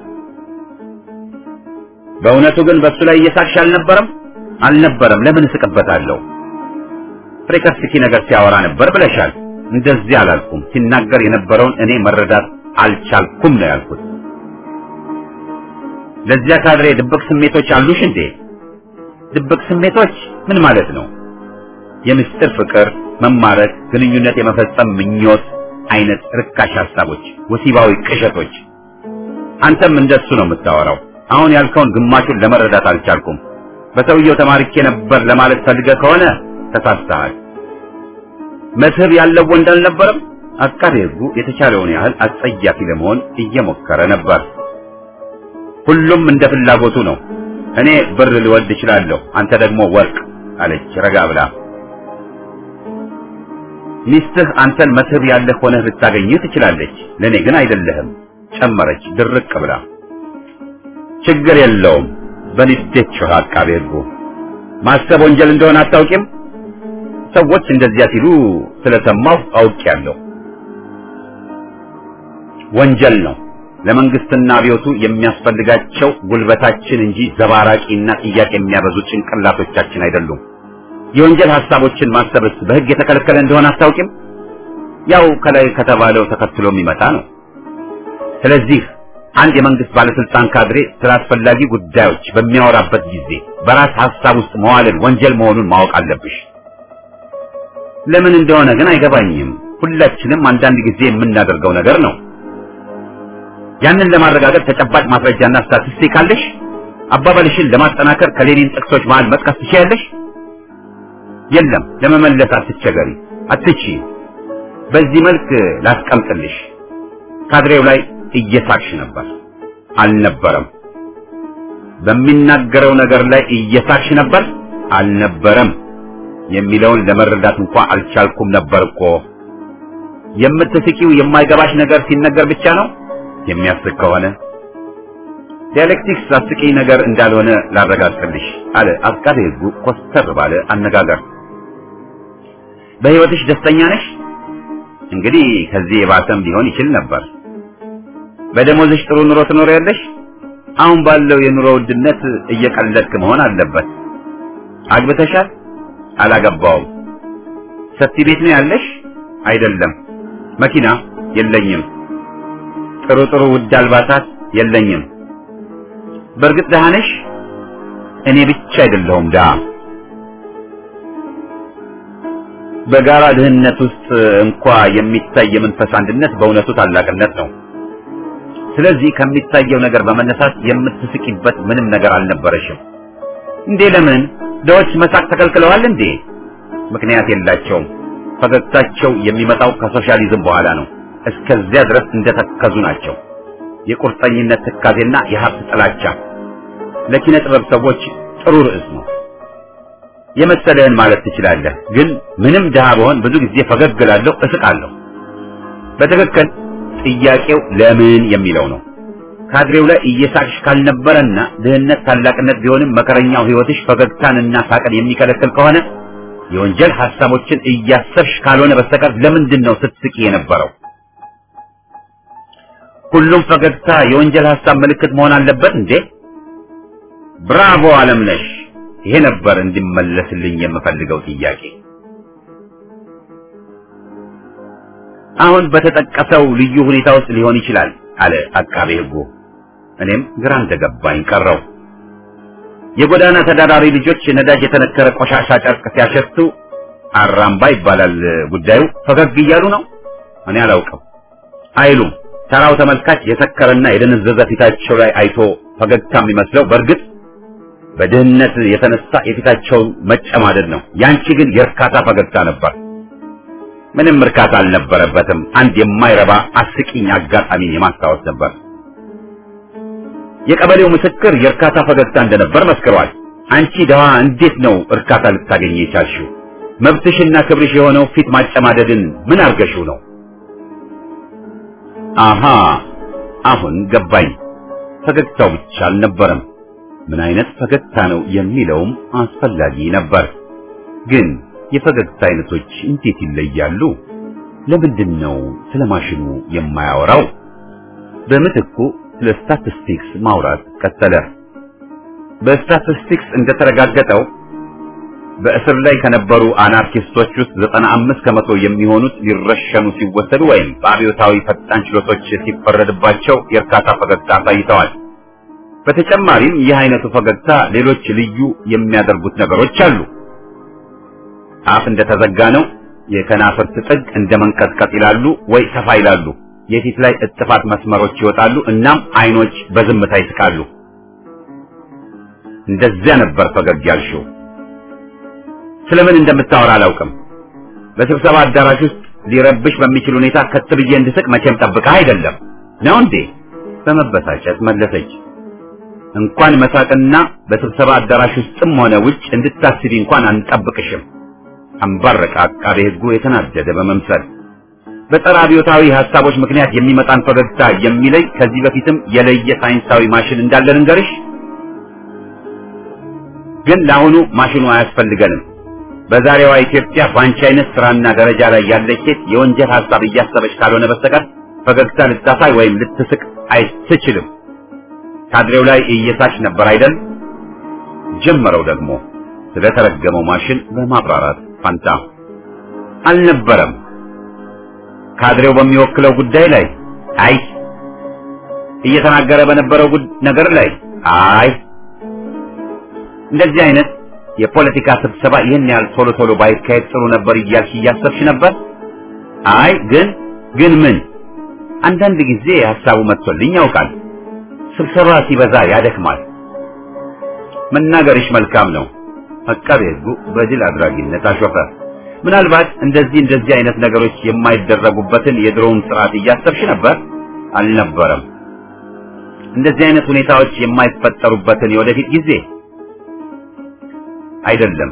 በእውነቱ ግን በሱ ላይ እየሳቅሽ አልነበረም? አልነበረም። ለምን እስቅበታለሁ? ፍሬከስኪ ነገር ሲያወራ ነበር ብለሻል። እንደዚህ አላልኩም። ሲናገር የነበረውን እኔ መረዳት አልቻልኩም ነው ያልኩት። ለዚያ ካድሬ ድብቅ ስሜቶች አሉሽ እንዴ? ድብቅ ስሜቶች ምን ማለት ነው? የምስጢር ፍቅር፣ መማረክ፣ ግንኙነት የመፈጸም ምኞት አይነት ርካሽ ሐሳቦች፣ ወሲባዊ ቅዠቶች። አንተም እንደሱ ነው የምታወራው። አሁን ያልከውን ግማሹን ለመረዳት አልቻልኩም። በሰውየው ተማርኬ ነበር ለማለት ፈልገህ ከሆነ ተሳስተሃል። መስህብ ያለው ወንድ አልነበረም? አቃቤ ሕጉ የተቻለውን ያህል አጸያፊ ለመሆን እየሞከረ ነበር። ሁሉም እንደ ፍላጎቱ ነው። እኔ ብር ልወድ እችላለሁ፣ አንተ ደግሞ ወርቅ አለች ረጋ ብላ። ሚስትህ አንተን መስህብ ያለህ ሆነህ ልታገኝህ ትችላለች፣ ለኔ ግን አይደለህም ጨመረች ድርቅ ብላ። ችግር የለውም በንዴት ጮኸ አቃቤ ሕጉ። ማሰብ ወንጀል እንደሆነ አታውቂም? ሰዎች እንደዚያ ሲሉ ስለሰማሁ አውቄያለሁ። ወንጀል ነው። ለመንግስትና አብዮቱ የሚያስፈልጋቸው ጉልበታችን እንጂ ዘባራቂና ጥያቄ የሚያበዙ ጭንቅላቶቻችን አይደሉም። የወንጀል ሐሳቦችን ማሰብስ በሕግ የተከለከለ እንደሆነ አታውቂም? ያው ከላይ ከተባለው ተከትሎ የሚመጣ ነው። ስለዚህ አንድ የመንግስት ባለስልጣን ካድሬ ስለ አስፈላጊ ጉዳዮች በሚያወራበት ጊዜ በራስ ሐሳብ ውስጥ መዋልን ወንጀል መሆኑን ማወቅ አለብሽ። ለምን እንደሆነ ግን አይገባኝም። ሁላችንም አንዳንድ ጊዜ የምናደርገው ነገር ነው። ያንን ለማረጋገጥ ተጨባጭ ማስረጃና ስታቲስቲክ አለሽ? አባባልሽን ለማጠናከር ከሌኒን ጥቅሶች መሃል መጥቀስ ትችያለሽ? የለም፣ ለመመለስ አትቸገሪ፣ አትችይ። በዚህ መልክ ላስቀምጥልሽ። ካድሬው ላይ እየሳቅሽ ነበር። አልነበረም። በሚናገረው ነገር ላይ እየሳቅሽ ነበር። አልነበረም የሚለውን ለመረዳት እንኳን አልቻልኩም ነበር እኮ። የምትስቂው የማይገባሽ ነገር ሲነገር ብቻ ነው? የሚያስቅ ከሆነ ዲያሌክቲክስ አስቂኝ ነገር እንዳልሆነ ላረጋግጥልሽ አለ አቃቤ ሕጉ ኮስተር ባለ አነጋገር። በሕይወትሽ ደስተኛ ነሽ? እንግዲህ ከዚህ የባሰም ሊሆን ይችል ነበር። በደሞዝሽ ጥሩ ኑሮ ትኖሪያለሽ? አሁን ባለው የኑሮ ውድነት እየቀለድክ መሆን አለበት። አግብተሻል? አላገባውም። ሰፊ ቤት ነው ያለሽ? አይደለም። መኪና? የለኝም። ጥሩ ጥሩ ውድ አልባሳት? የለኝም። በእርግጥ ደሃ ነሽ? እኔ ብቻ አይደለሁም ደሃ። በጋራ ድህነት ውስጥ እንኳ የሚታይ የመንፈስ አንድነት በእውነቱ ታላቅነት ነው። ስለዚህ ከሚታየው ነገር በመነሳት የምትስቂበት ምንም ነገር አልነበረሽም እንዴ? ለምን ደዎች መሳቅ ተከልክለዋል እንዴ? ምክንያት የላቸውም። ፈገግታቸው የሚመጣው ከሶሻሊዝም በኋላ ነው። እስከዚያ ድረስ እንደተከዙ ናቸው። የቁርጠኝነት ትካዜና የሀብት ጥላቻ ለኪነ ጥበብ ሰዎች ጥሩ ርዕስ ነው። የመሰለህን ማለት ትችላለህ። ግን ምንም ድሃ ብሆን ብዙ ጊዜ ፈገግ እላለሁ፣ እስቃለሁ። በትክክል ጥያቄው ለምን የሚለው ነው። ካድሬው ላይ እየሳቅሽ ካልነበረና ድህነት ታላቅነት ቢሆንም መከረኛው ህይወትሽ ፈገግታንና ሳቅን የሚከለክል ከሆነ የወንጀል ሐሳቦችን እያሰብሽ ካልሆነ በስተቀር ለምንድን ነው ስትስቂ የነበረው? ሁሉም ፈገግታ የወንጀል ሐሳብ ምልክት መሆን አለበት እንዴ? ብራቮ አለምነሽ። ይሄ ነበር እንዲመለስልኝ የምፈልገው ጥያቄ። አሁን በተጠቀሰው ልዩ ሁኔታ ውስጥ ሊሆን ይችላል አለ አቃቤ ሕጉ። እኔም ግራ እንደገባኝ ቀረው። የጎዳና ተዳዳሪ ልጆች ነዳጅ የተነከረ ቆሻሻ ጨርቅ ሲያሸቱ አራምባ ይባላል ጉዳዩ። ፈገግ እያሉ ነው? እኔ አላውቅም አይሉም። ተራው ተመልካች የሰከረና የደነዘዘ ፊታቸው ላይ አይቶ ፈገግታ የሚመስለው በእርግጥ በድህነት የተነሳ የፊታቸው መጨማደድ ነው። ያንቺ ግን የእርካታ ፈገግታ ነበር። ምንም እርካታ አልነበረበትም። አንድ የማይረባ አስቂኝ አጋጣሚን የማስታወስ ነበር። የቀበሌው ምስክር የእርካታ ፈገግታ እንደነበር መስክሯል። አንቺ ደዋ እንዴት ነው እርካታ ልታገኝ የቻልሽው? መብትሽና ክብርሽ የሆነው ፊት ማጨማደድን ምን አርገሽው ነው? አሃ አሁን ገባኝ። ፈገግታው ብቻ አልነበረም፣ ምን አይነት ፈገግታ ነው የሚለውም አስፈላጊ ነበር። ግን የፈገግታ አይነቶች እንዴት ይለያሉ? ለምንድን ነው ስለ ማሽኑ የማያወራው? በምትኩ ስለ ስታቲስቲክስ ማውራት ቀጠለ። በስታቲስቲክስ እንደተረጋገጠው በእስር ላይ ከነበሩ አናርኪስቶች ውስጥ ዘጠና አምስት ከመቶ የሚሆኑት ሊረሸኑ ሲወሰዱ ወይም በአብዮታዊ ፈጣን ችሎቶች ሲፈረድባቸው የእርካታ ፈገግታ አሳይተዋል። በተጨማሪም ይህ አይነቱ ፈገግታ ሌሎች ልዩ የሚያደርጉት ነገሮች አሉ። አፍ እንደተዘጋ ነው። የከናፍርት ጥግ እንደ መንቀጥቀጥ ይላሉ ወይ ሰፋ ይላሉ። የፊት ላይ እጥፋት መስመሮች ይወጣሉ። እናም አይኖች በዝምታ ይስቃሉ። እንደዚያ ነበር ፈገግ ያልሽው። ስለምን እንደምታወራ አላውቅም። በስብሰባ አዳራሽ ውስጥ ሊረብሽ በሚችል ሁኔታ ከትብዬ እንድስቅ መቼም ጠብቀህ አይደለም ነው እንዴ? በመበሳጨት መለሰች። እንኳን መሳቅና በስብሰባ አዳራሽ ውስጥም ሆነ ውጭ እንድታስቢ እንኳን አንጠብቅሽም። አንባረቀ አቃቤ ሕጉ የተናደደ በመምሰል። በጸረ አብዮታዊ ሐሳቦች ምክንያት የሚመጣን ፈገግታ የሚለይ ከዚህ በፊትም የለየ ሳይንሳዊ ማሽን እንዳለ ልንገርሽ። ግን ለአሁኑ ማሽኑ አያስፈልገንም። በዛሬዋ ኢትዮጵያ ባንቺ አይነት ስራና ደረጃ ላይ ያለች ሴት የወንጀል ሐሳብ እያሰበች ካልሆነ በስተቀር ፈገግታ ልታሳይ ወይም ልትስቅ አይትችልም። ካድሬው ላይ እየሳች ነበር አይደል? ጀመረው ደግሞ ስለተረገመው ማሽን በማብራራት ፋንታ። አልነበረም። ካድሬው በሚወክለው ጉዳይ ላይ አይ፣ እየተናገረ በነበረው ነገር ላይ አይ፣ እንደዚህ አይነት የፖለቲካ ስብሰባ ይህን ያህል ቶሎ ቶሎ ባይካሄድ ጥሩ ነበር እያልሽ እያሰብሽ ነበር? አይ ግን ግን ምን አንዳንድ ጊዜ ሐሳቡ መጥቶልኝ ያውቃል። ስብሰባ ሲበዛ ያደክማል። መናገርሽ መልካም ነው። አቃቤ ሕጉ በድል አድራጊነት አሾፈ። ምናልባት እንደዚህ እንደዚህ አይነት ነገሮች የማይደረጉበትን የድሮውን ስርዓት እያሰብሽ ነበር? አልነበረም። እንደዚህ አይነት ሁኔታዎች የማይፈጠሩበትን የወደፊት ጊዜ አይደለም።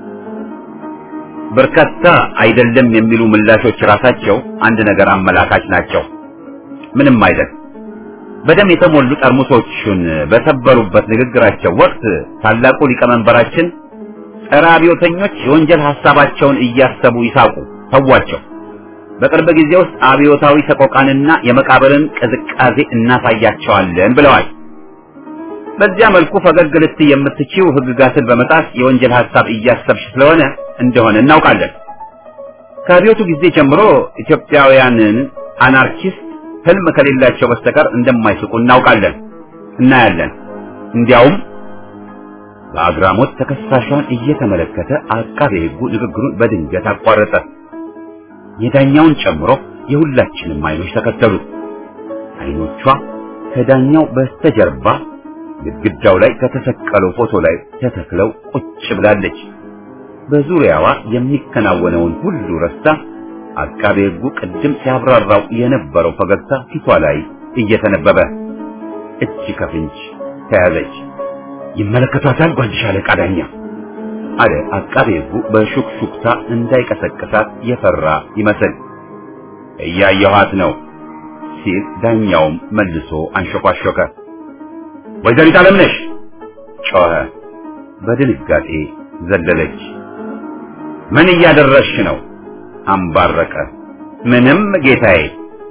በርካታ አይደለም የሚሉ ምላሾች ራሳቸው አንድ ነገር አመላካች ናቸው። ምንም አይደል። በደም የተሞሉ ጠርሙሶችን በሰበሩበት ንግግራቸው ወቅት ታላቁ ሊቀመንበራችን ጸረ አብዮተኞች የወንጀል ሐሳባቸውን እያሰቡ ይሳቁ፣ ተዋቸው። በቅርብ ጊዜ ውስጥ አብዮታዊ ሰቆቃንና የመቃብርን ቅዝቃዜ እናሳያቸዋለን ብለዋል። በዚያ መልኩ ፈገግ ልትይ የምትችይው ሕግጋትን በመጣስ የወንጀል ሐሳብ እያሰብሽ ስለሆነ እንደሆነ እናውቃለን። ከአብዮቱ ጊዜ ጀምሮ ኢትዮጵያውያንን አናርኪስት ህልም ከሌላቸው በስተቀር እንደማይስቁ እናውቃለን፣ እናያለን። እንዲያውም በአግራሞት ተከሳሿን እየተመለከተ አቃቤ ሕጉ ንግግሩን በድንገት አቋረጠ። የዳኛውን ጨምሮ የሁላችንም አይኖች ተከተሉት። አይኖቿ ከዳኛው በስተጀርባ ግድግዳው ላይ ከተሰቀለው ፎቶ ላይ ተተክለው ቁጭ ብላለች። በዙሪያዋ የሚከናወነውን ሁሉ ረስታ አቃቤ ሕጉ ቅድም ሲያብራራው የነበረው ፈገግታ ፊቷ ላይ እየተነበበ እጅ ከፍንጅ ተያዘች። ይመለከቷታል ጓድሽ አለቃ ዳኛ አለ አቃቤ ሕጉ በሹክሹክታ እንዳይቀሰቅሳት የፈራ ይመስል። እያየኋት ነው ሲል ዳኛውም መልሶ አንሾካሾከ። ወይዘሪት አለምነሽ ጮኸ። በድንጋጤ ዘለለች። ምን እያደረሽ ነው? አንባረቀ። ምንም ጌታዬ፣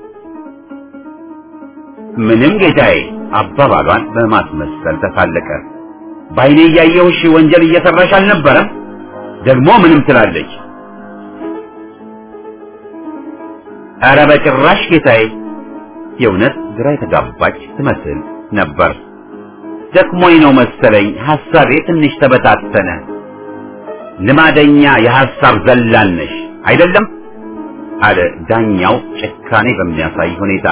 ምንም ጌታዬ አባባሏን በማስመሰል ተሳለቀ። ባይኔ እያየሁሽ ወንጀል እየሰራሽ አልነበረም? ደግሞ ምንም ትላለች? ኧረ በጭራሽ ጌታዬ። የእውነት ግራ የተጋባች ትመስል ነበር። ደክሞኝ ነው መሰለኝ ሐሳቤ ትንሽ ተበታተነ። ልማደኛ የሐሳብ ዘላን ነሽ አይደለም? አለ ዳኛው ጭካኔ በሚያሳይ ሁኔታ።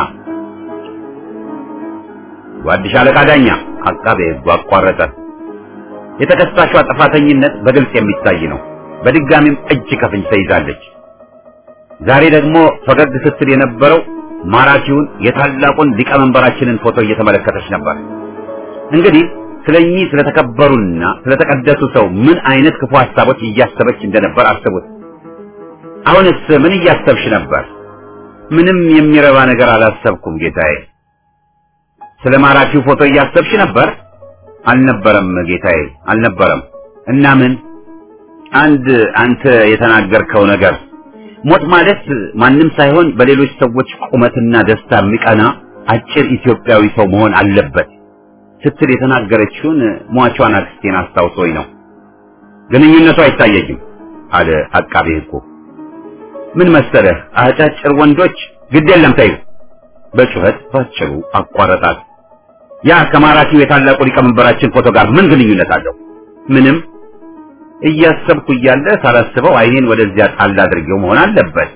ጓድሽ አለቃ ዳኛ አቃቤ ሕጉ አቋረጠ። የተከሳሿ ጥፋተኝነት በግልጽ የሚታይ ነው። በድጋሚም እጅ ከፍንጅ ተይዛለች። ዛሬ ደግሞ ፈገግ ስትል የነበረው ማራኪውን የታላቁን ሊቀመንበራችንን ፎቶ እየተመለከተች ነበር። እንግዲህ ስለኚህ ስለተከበሩና ስለተቀደሱ ሰው ምን አይነት ክፉ ሐሳቦች እያሰበች እንደነበር አስቡት። አሁንስ ምን እያሰብሽ ነበር? ምንም የሚረባ ነገር አላሰብኩም ጌታዬ። ስለ ማራኪው ፎቶ እያሰብሽ ነበር? አልነበረም ጌታዬ፣ አልነበረም። እና ምን? አንድ አንተ የተናገርከው ነገር ሞት ማለት ማንም ሳይሆን በሌሎች ሰዎች ቁመትና ደስታ የሚቀና አጭር ኢትዮጵያዊ ሰው መሆን አለበት ስትል የተናገረችውን ሟቿን አክስቴን አስታውሶኝ ነው። ግንኙነቱ አይታየኝም አለ አቃቤ ሕጉ። ምን መሰለህ አጫጭር ወንዶች ግድ የለም ተይው። በጩኸት ባጭሩ አቋረጣት። ያ ከማራኪው የታላቁ ሊቀመንበራችን ፎቶ ጋር ምን ግንኙነት አለው? ምንም። እያሰብኩ እያለ ሳላስበው አይኔን ወደዚያ ጣል አድርጌው መሆን አለበት።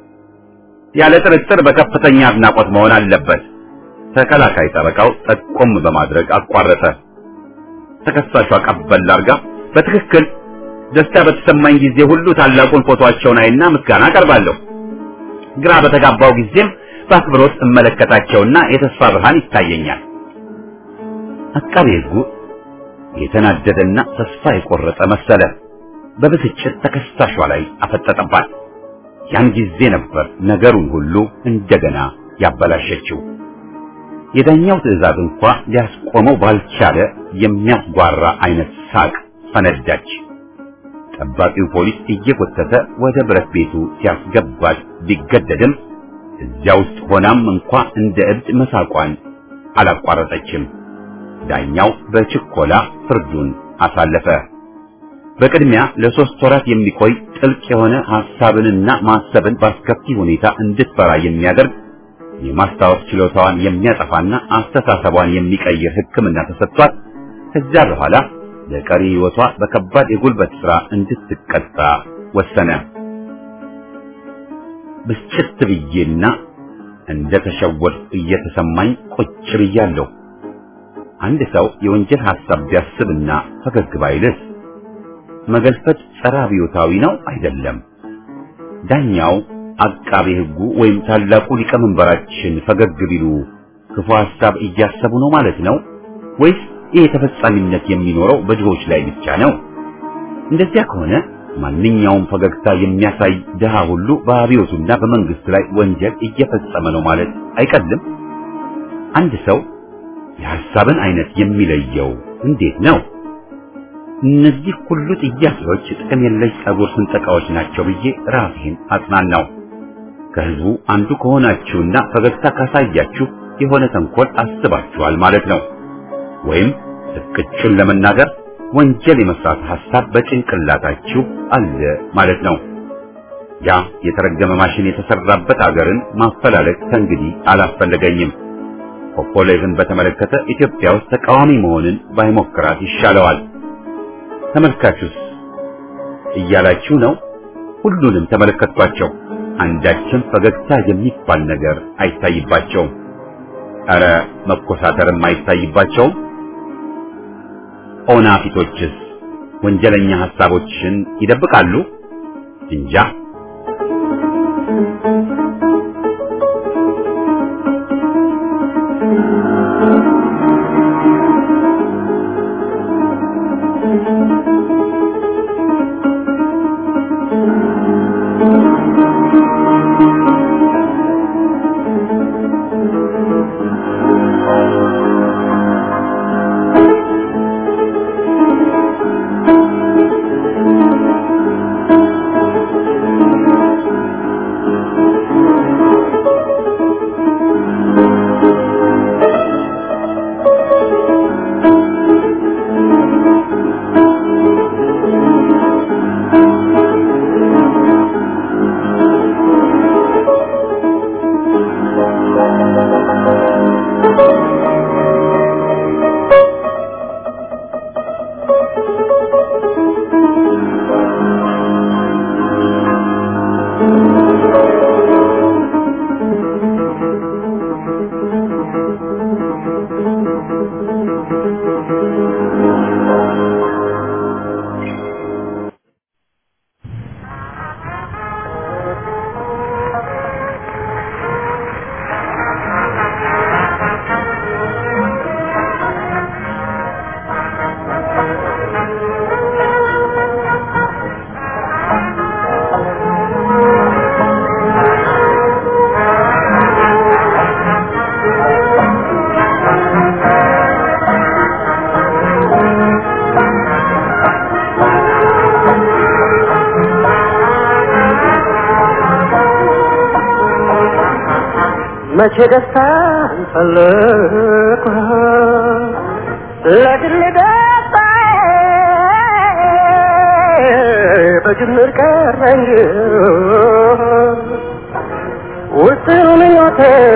ያለ ጥርጥር በከፍተኛ አድናቆት መሆን አለበት። ተከላካይ ጠበቃው ጠቆም በማድረግ አቋረጠ። ተከሳሿ ቀበል አድርጋ በትክክል ደስታ በተሰማኝ ጊዜ ሁሉ ታላቁን ፎቶአቸውን አይና ምስጋና አቀርባለሁ። ግራ በተጋባው ጊዜም በአክብሮት እመለከታቸውና የተስፋ ብርሃን ይታየኛል። አቃቤ ሕጉ የተናደደና ተስፋ የቆረጠ መሰለ። በብስጭት ተከሳሿ ላይ አፈጠጠባት። ያን ጊዜ ነበር ነገሩን ሁሉ እንደገና ያበላሸችው። የዳኛው ትዕዛዝ እንኳ ሊያስቆመው ባልቻለ የሚያስጓራ አይነት ሳቅ ፈነዳች። ጠባቂው ፖሊስ እየጎተተ ወደ ብረት ቤቱ ሲያስገባት ቢገደድም እዚያ ውስጥ ሆናም እንኳ እንደ እብድ መሳቋን አላቋረጠችም። ዳኛው በችኮላ ፍርዱን አሳለፈ። በቅድሚያ ለሶስት ወራት የሚቆይ ጥልቅ የሆነ ሐሳብንና ማሰብን በአስከፊ ሁኔታ እንድትፈራ የሚያደርግ የማስታወስ ችሎታዋን የሚያጠፋና አስተሳሰቧን የሚቀይር ሕክምና ተሰጥቷት ከዚያ በኋላ ለቀሪ ሕይወቷ በከባድ የጉልበት ሥራ እንድትቀጣ ወሰነ። ብስጭት ብዬና እንደ ተሸወድኩ እየተሰማኝ ቁጭ ብያለሁ። አንድ ሰው የወንጀል ሐሳብ ቢያስብና ፈገግ ባይልስ መገልፈጥ ጸረ አብዮታዊ ነው አይደለም? ዳኛው አቃቤ ሕጉ ወይም ታላቁ ሊቀመንበራችን ፈገግ ቢሉ ክፉ ሐሳብ እያሰቡ ነው ማለት ነው ወይስ ይህ ተፈጻሚነት የሚኖረው በድሆች ላይ ብቻ ነው? እንደዚያ ከሆነ ማንኛውም ፈገግታ የሚያሳይ ድሃ ሁሉ በአብዮቱና በመንግስት ላይ ወንጀል እየፈጸመ ነው ማለት አይቀልም? አንድ ሰው የሐሳብን አይነት የሚለየው እንዴት ነው? እነዚህ ሁሉ ጥያቄዎች ጥቅም የለሽ ጸጉር ስንጠቃዎች ናቸው ብዬ ራሴን አጽናናው። ከህዝቡ አንዱ ከሆናችሁና ፈገግታ ካሳያችሁ የሆነ ተንኮል አስባችኋል ማለት ነው። ወይም ትክክሉን ለመናገር ወንጀል የመስራት ሐሳብ በጭንቅላታችሁ አለ ማለት ነው። ያ የተረገመ ማሽን የተሰራበት አገርን ማፈላለግ ከእንግዲህ አላስፈለገኝም። ፖፖሌቭን በተመለከተ ኢትዮጵያ ውስጥ ተቃዋሚ መሆንን ባይሞክራት ይሻለዋል። ተመልካቹስ እያላችሁ ነው? ሁሉንም ተመለከቷቸው። አንዳችም ፈገግታ የሚባል ነገር አይታይባቸውም። አረ መኮሳተርም አይታይባቸውም። ኦና ፊቶችስ ወንጀለኛ ሐሳቦችን ይደብቃሉ? እንጃ። መቼ ደስታ ፈለኩ ለግል ደስታ በጅምር ቀረኝ ውጥኑ ምኞቴ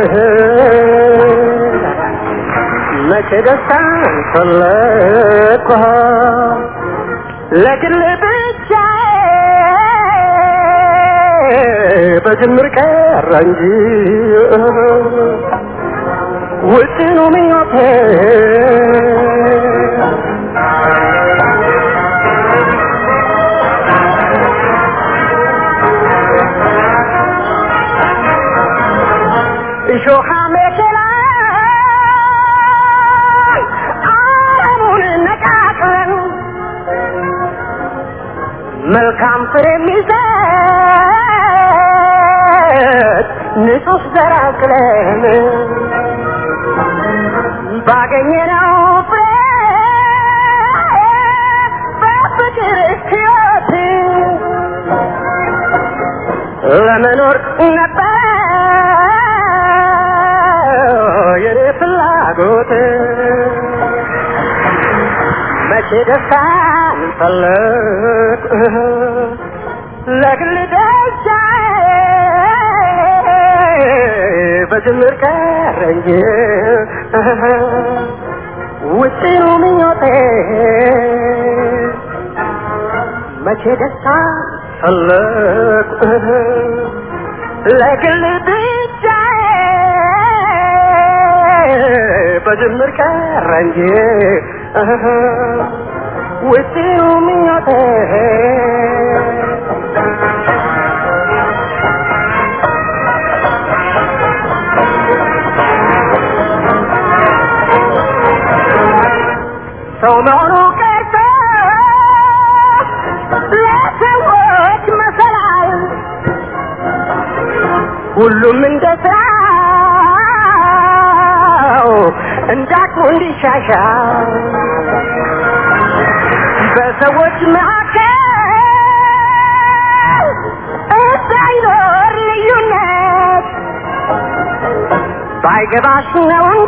መቼ ደስታ ፈለኩ ለግል ብቻ በጅምር ቀረ እንጂ ውጥኑ ምኞቴ እሾሃ መከላ አረሙን ነቃቅለን መልካም ፍሬ የሚሰጥ ንጹህ ዘር አቅለን ባገኘነው ፍሬ በፍቅር ሕይወት ለመኖር ነበር የኔ ፍላጎት መቼ ደስታን ፈለግ ለግል ደስታ በጅምር ቀረ እንጂ ውጥኑ ምኞቴ መቼ ደስታ ፈለግ ለግል ብቻ በጅምር ቀረ እንጂ ውጥኑ ምኞቴ ሰው መሆኑ ቀርቶ ለሰዎች መሰላል ሁሉም እንደ ስራው እንዳቅሙ እንዲሻሻል በሰዎች መካከል እንዳይኖር ልዩነት ባይገባሽ ነው እንጂ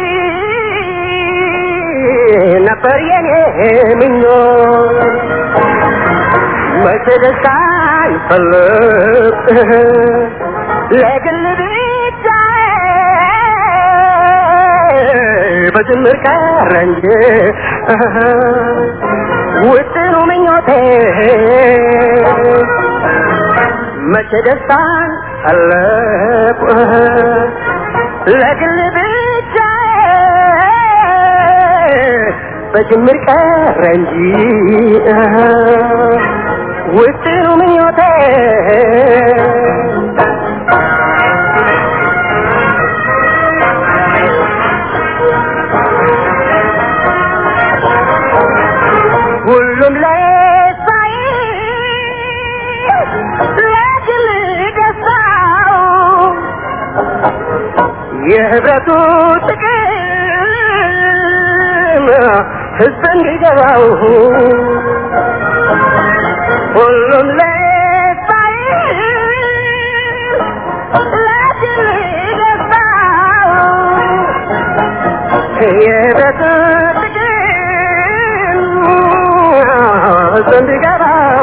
ነበር የኔ ምኞት መቼ ደስታን ፈለግ ለግል ብቻ በጅምር ቀረ እንጂ ውጥኑ ምኞቴ መቼ ደስታን አለቁ ለግል ብቻ በጅምር ቀረ እንጂ ውጥኑ ምኞቴ ሁሉም ለሳይ ለግል ደስታው የህብረቱ ጥቅም ህዝብ እንዲገባው ሁሉም ለሳይ ለግል ደስታው የህብረቱ እንዲገባው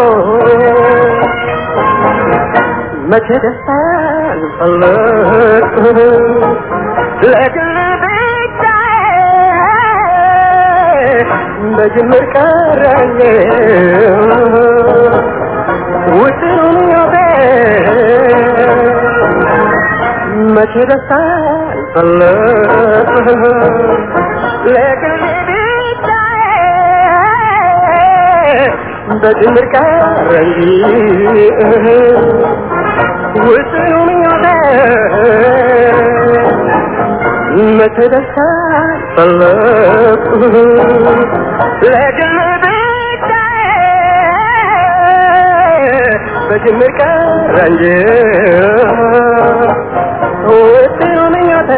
መቼ ደስታን ፈለግ ለግል ብቻ በጅምር ቀረኝ ውጥኑ ምኞቴ መቼ ደስታን ፈለግ ለግል በጅምር ቀረ እንጂ ውጥኑ ምኞቴ መቼ ደስታን ፈለግኩ ለግል ብቻ በጅምር ቀረ እንጂ ውጥኑ ምኞቴ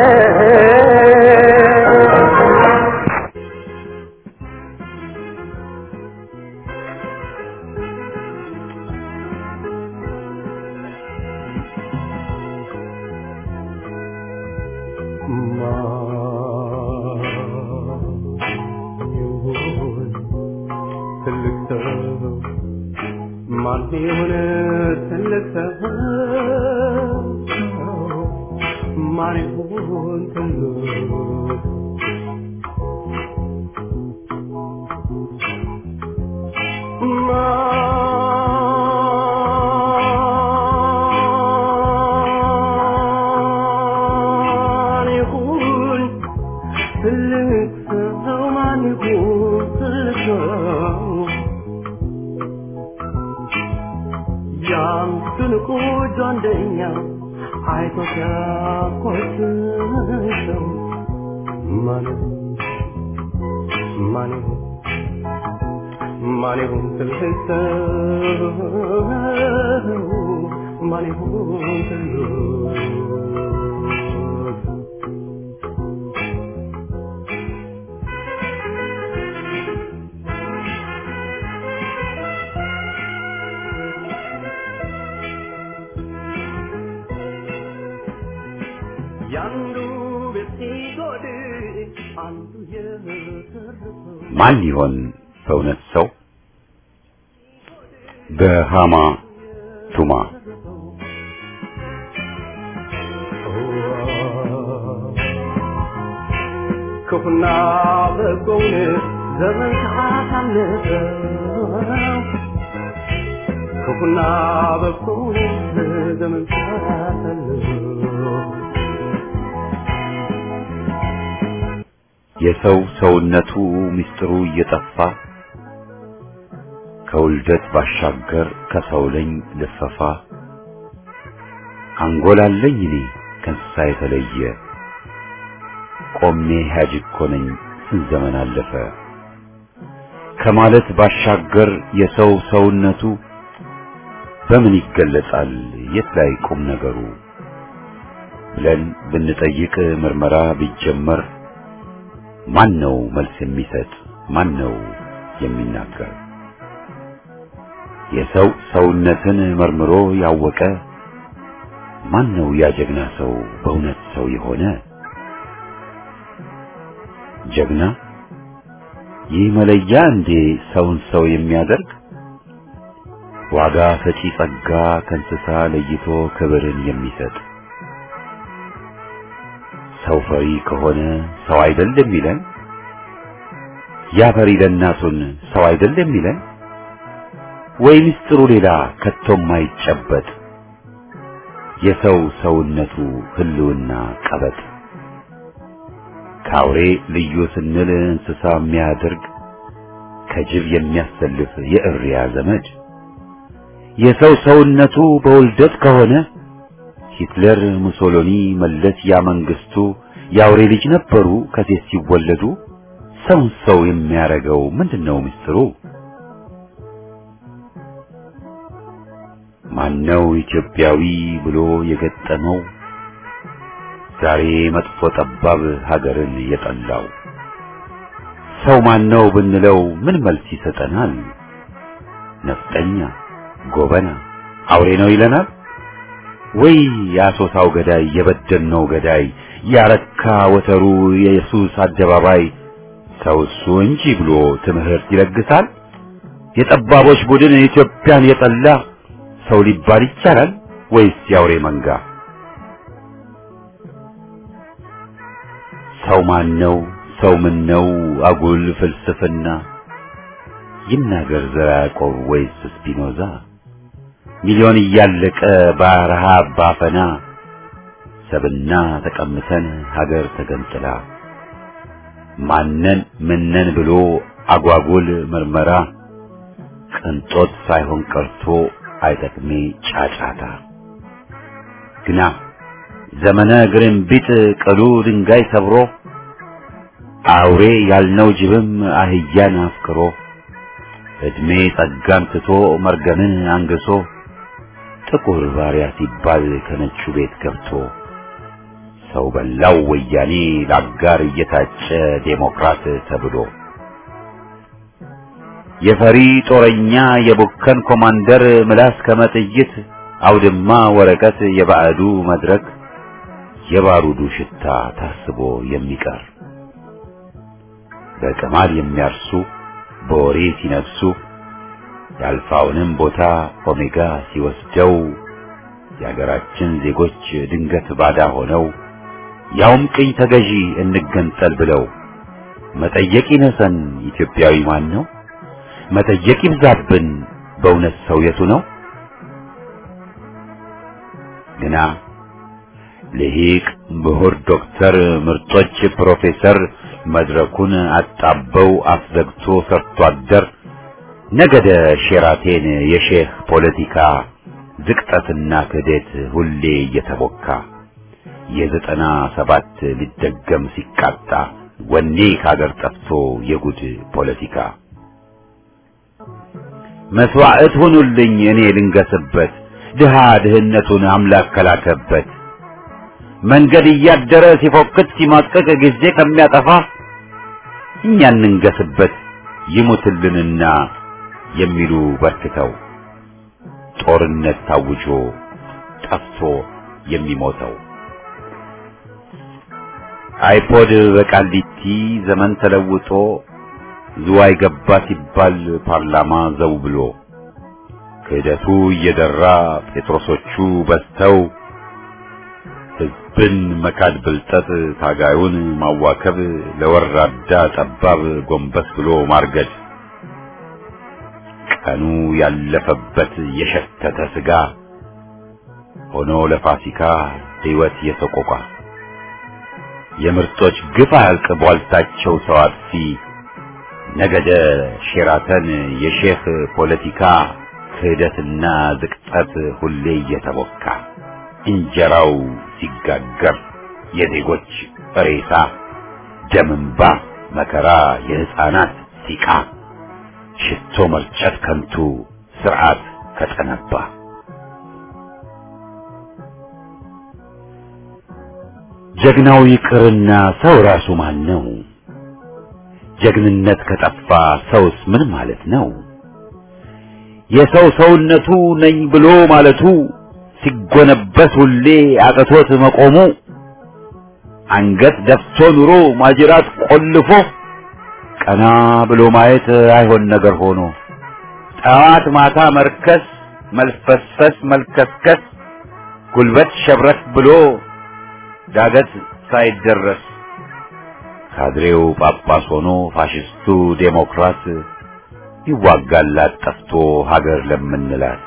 ማን ይሆን በእውነት ሰው? በሃማ ቱማ። ክፉና በጎውን ዘመን ካሳለፈው ክፉና በጎውን ዘመን ካሳለፈው የሰው ሰውነቱ ምስጢሩ እየጠፋ ከውልደት ባሻገር ከሰው ለኝ ልፈፋ አንጎላለኝ እኔ ከንሳ የተለየ ቆሜ ሄጅ እኮ ነኝ ስንት ዘመን አለፈ ከማለት ባሻገር የሰው ሰውነቱ በምን ይገለጻል የት ላይ ቁም ነገሩ ብለን ብንጠይቅ ምርመራ ቢጀመር ማን ነው መልስ የሚሰጥ ማን ነው የሚናገር? የሰው ሰውነትን መርምሮ ያወቀ ማን ነው ያ ጀግና ሰው በእውነት ሰው የሆነ? ጀግና ይህ መለያ እንዴ ሰውን ሰው የሚያደርግ ዋጋ ሰጪ ጸጋ ከእንስሳ ለይቶ ክብርን የሚሰጥ ሰው ፈሪ ከሆነ ሰው አይደለም ይለን ያ ፈሪ ለእናቱን ሰው አይደለም ይለን ወይ ምስጢሩ ሌላ ከቶም ማይጨበጥ የሰው ሰውነቱ ህልውና ቀበጥ ካውሬ ልዩ ስንል እንስሳ የሚያደርግ ከጅብ የሚያሰልፍ የእሪያ ዘመድ የሰው ሰውነቱ በውልደት ከሆነ ሂትለር ሙሶሎኒ መለስ ያ መንግስቱ ያውሬ ልጅ ነበሩ ከሴት ሲወለዱ ሰው ሰው የሚያረገው ምንድነው ምስጢሩ ማነው ኢትዮጵያዊ ብሎ የገጠመው ዛሬ መጥፎ ጠባብ ሀገርን የጠላው ሰው ማነው ብንለው ምን መልስ ይሰጠናል ነፍጠኛ ጎበና አውሬ ነው ይለናል ወይ ያሶሳው ገዳይ የበደልነው ገዳይ ያረካ ወተሩ የኢየሱስ አደባባይ ሰው እሱ እንጂ ብሎ ትምህርት ይለግሳል የጠባቦች ቡድን ኢትዮጵያን የጠላ ሰው ሊባል ይቻላል ወይስ ያውሬ መንጋ ሰው ማን ነው ሰው ምን ነው አጉል ፍልስፍና ይናገር ዘራ ያዕቆብ ወይስ ስፒኖዛ ሚሊዮን እያለቀ በረሃብ ባፈና ሰብና ተቀምተን ሀገር ተገንጥላ ማነን ምነን ብሎ አጓጉል ምርመራ ቅንጦት ሳይሆን ቀርቶ አይጠቅሜ ጫጫታ ግና ዘመነ ግርንቢጥ ቅሉ ድንጋይ ሰብሮ አውሬ ያልነው ጅብም አህያን አፍቅሮ እድሜ ጸጋን ትቶ መርገምን አንግሶ ጥቁር ባሪያ ሲባል ከነጩ ቤት ገብቶ ሰው በላው ወያኔ ለአጋር እየታጨ ዴሞክራት ተብሎ የፈሪ ጦረኛ የቡከን ኮማንደር ምላስ ከመጥይት አውድማ ወረቀት የባዕዱ መድረክ የባሩዱ ሽታ ታስቦ የሚቀር በቀማል የሚያርሱ በወሬ ሲነፍሱ ያልፋውንም ቦታ ኦሜጋ ሲወስደው የሀገራችን ዜጎች ድንገት ባዳ ሆነው ያውም ቅኝ ተገዢ እንገንጠል ብለው መጠየቅ ይነሰን ኢትዮጵያዊ ማን ነው መጠየቅ ይብዛብን በእውነት ሰው የቱ ነው ግና ለሂቅ ምሁር ዶክተር ምርጦች ፕሮፌሰር መድረኩን አጣበው አፍዘግቶ ሰርቶ አደር ነገደ ሼራቴን የሼህ ፖለቲካ ዝቅጠትና ክህደት ሁሌ እየተቦካ የዘጠና ሰባት ሊደገም ሲቃጣ ወኔ ካገር ጠፍቶ የጉድ ፖለቲካ መስዋዕት ሁኑልኝ እኔ ልንገስበት ድሃ ድህነቱን አምላክ ከላከበት መንገድ እያደረ ሲፎክት ሲማቀቅ ጊዜ ከሚያጠፋ እኛ እንንገስበት ይሙትልንና የሚሉ በርክተው ጦርነት ታውጆ ጠፍቶ የሚሞተው አይፖድ በቃሊቲ ዘመን ተለውጦ ዝዋይ ገባ ሲባል ፓርላማ ዘው ብሎ ክህደቱ እየደራ ጴጥሮሶቹ በስተው ህዝብን መካድ ብልጠት ታጋዩን ማዋከብ ለወራዳ ጠባብ ጎንበስ ብሎ ማርገድ ቀኑ ያለፈበት የሸተተ ስጋ ሆኖ ለፋሲካ ህይወት የሰቆቋ የምርጦች ግፍ አያልቅ ቧልታቸው ሰው አጥፊ ነገደ ሼራተን የሼህ ፖለቲካ ክህደትና ዝቅጠት ሁሌ እየተቦካ እንጀራው ሲጋገር የዜጎች ሬሳ ደምንባ መከራ የህፃናት ሲቃ ሽቶ መርጨት ከንቱ ስርዓት ከጠነባ ጀግናው ይቅርና ሰው ራሱ ማን ነው ጀግንነት ከጠፋ ሰውስ ምን ማለት ነው የሰው ሰውነቱ ነኝ ብሎ ማለቱ ሲጎነበስ ሁሌ አቅቶት መቆሙ አንገት ደፍቶ ኑሮ ማጅራት ቆልፎ ቀና ብሎ ማየት አይሆን ነገር ሆኖ ጠዋት ማታ መርከስ መልፈስፈስ መልከስከስ ጉልበት ሸብረክ ብሎ ዳገት ሳይደረስ ካድሬው ጳጳስ ሆኖ ፋሽስቱ ዴሞክራት ይዋጋላት ጠፍቶ ሀገር ለምንላት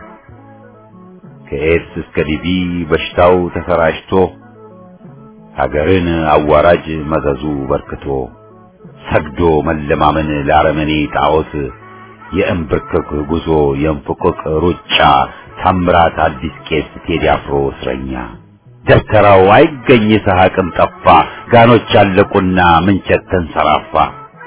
ከኤድስ እስከ ዲቪ በሽታው ተሰራጭቶ ሀገርን አዋራጅ መዘዙ በርክቶ ሰግዶ መለማመን ለአረመኔ ጣዖት የእምብርክክ ጉዞ የእንፍቅቅ ሩጫ ታምራት አዲስ ቄስ ቴዲ አፍሮ እስረኛ ደብተራው አይገኝ ሰሐቅም ጠፋ ጋኖች አለቁና ምንቸት ተንሰራፋ።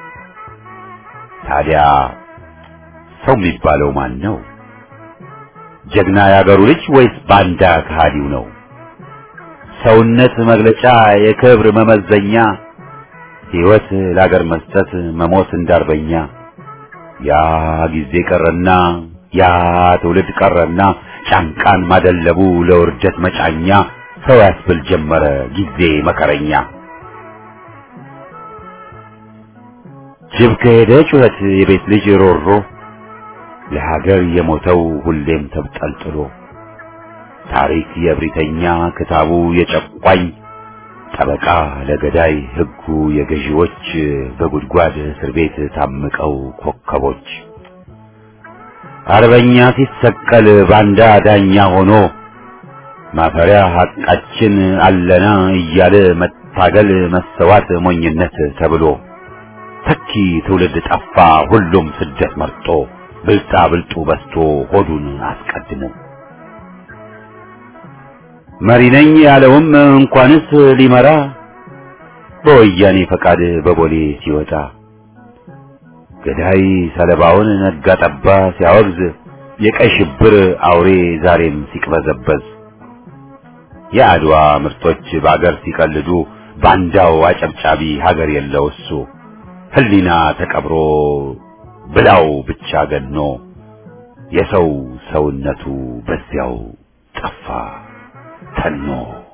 ታዲያ ሰው የሚባለው ማን ነው? ጀግና ያገሩ ልጅ ወይስ ባንዳ ከሃዲው ነው? ሰውነት መግለጫ የክብር መመዘኛ ሕይወት ለአገር መስጠት መሞት እንዳርበኛ ያ ጊዜ ቀረና ያ ትውልድ ቀረና ጫንቃን ማደለቡ ለውርደት መጫኛ ሰው ያስብል ጀመረ ጊዜ መከረኛ። ጅብ ከሄደ ጩኸት የቤት ልጅ ሮሮ ለሀገር የሞተው ሁሌም ተብጠልጥሎ ታሪክ የብሪተኛ ክታቡ የጨቋኝ ጠበቃ ለገዳይ ሕጉ የገዢዎች በጉድጓድ እስር ቤት ታምቀው ኮከቦች አርበኛ ሲሰቀል ባንዳ ዳኛ ሆኖ ማፈሪያ ሐቃችን አለና እያለ መታገል መሰዋት ሞኝነት ተብሎ ተኪ ትውልድ ጠፋ ሁሉም ስደት መርጦ ብልጣ ብልጡ በስቶ ሆዱን አስቀድሞ መሪ ነኝ ያለውም እንኳንስ ሊመራ በወያኔ ፈቃድ በቦሌ ሲወጣ ገዳይ ሰለባውን ነጋ ጠባ ሲያወግዝ የቀይ ሽብር አውሬ ዛሬም ሲቅበዘበዝ የአድዋ ምርቶች በአገር ሲቀልዱ ባንዳው አጨብጫቢ ሀገር የለው እሱ ህሊና ተቀብሮ ብላው ብቻ ገኖ የሰው ሰውነቱ በዚያው ጠፋ ተኖ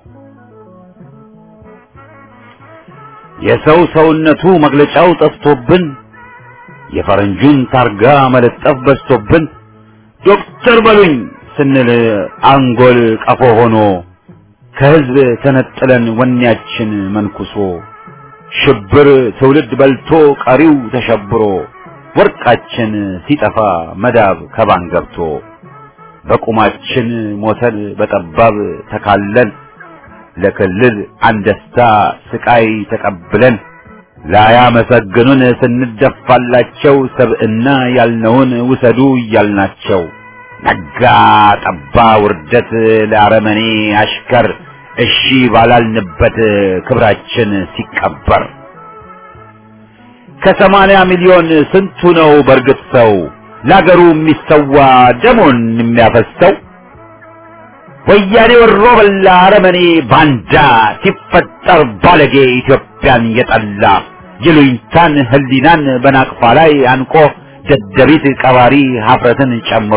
የሰው ሰውነቱ መግለጫው ጠፍቶብን የፈረንጁን ታርጋ መለጠፍ በዝቶብን ዶክተር በሉኝ ስንል አንጎል ቀፎ ሆኖ ከህዝብ ተነጥለን ወኔያችን መንኩሶ ሽብር ትውልድ በልቶ ቀሪው ተሸብሮ ወርቃችን ሲጠፋ መዳብ ከባን ገብቶ በቁማችን ሞተን በጠባብ ተካለን ለክልል አንደስታ ስቃይ ተቀብለን ላያ መሰግኑን ስንደፋላቸው ሰብእና ያልነውን ውሰዱ እያልናቸው ነጋ ጠባ ውርደት ለአረመኔ አሽከር እሺ ባላልንበት ክብራችን ሲቀበር ከሰማንያ ሚሊዮን ስንቱ ነው በርግጥ ሰው ለአገሩ የሚሰዋ ደሙን የሚያፈሰው? ወያኔ ወሮ በላ አረመኔ ባንዳ ሲፈጠር ባለጌ ኢትዮጵያን የጠላ ይሉኝታን ህሊናን በናቅፋ ላይ አንቆ ደደቢት ቀባሪ ሀፍረትን ጨምሮ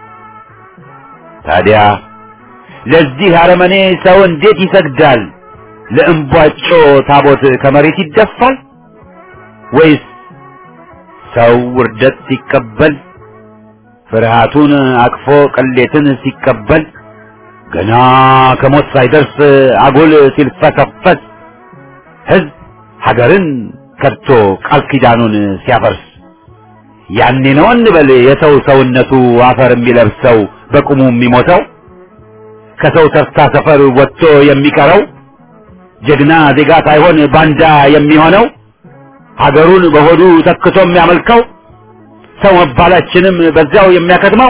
ታዲያ ለዚህ አረመኔ ሰው እንዴት ይሰግዳል? ለእምቧጮ ታቦት ከመሬት ይደፋል? ወይስ ሰው ውርደት ሲቀበል ፍርሃቱን አቅፎ ቅሌትን ሲቀበል ገና ከሞት ሳይደርስ አጎል ሲልፈሰፈስ ህዝብ ሀገርን ከድቶ ቃል ኪዳኑን ሲያፈርስ ያኔ ነው እንበል የሰው ሰውነቱ አፈር የሚለብሰው በቁሙ የሚሞተው ከሰው ተርታ ሰፈር ወጥቶ የሚቀረው ጀግና ዜጋ ሳይሆን ባንዳ የሚሆነው ሀገሩን በሆዱ ተክቶ የሚያመልከው ሰው መባላችንም በዚያው የሚያከትመው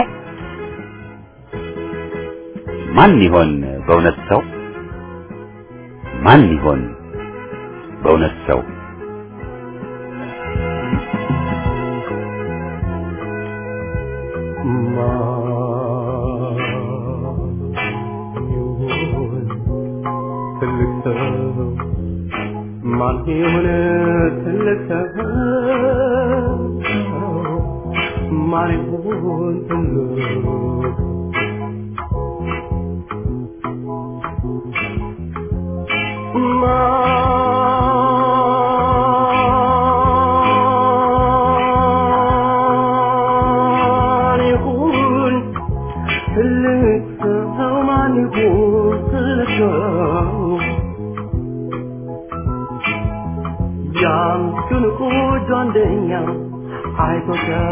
ማን ይሆን በእውነት ሰው? ማን ይሆን በእውነት ሰው? ማን ይሆን ትልቅ ሰው? ማን ይሆን ትልቅ አይቶ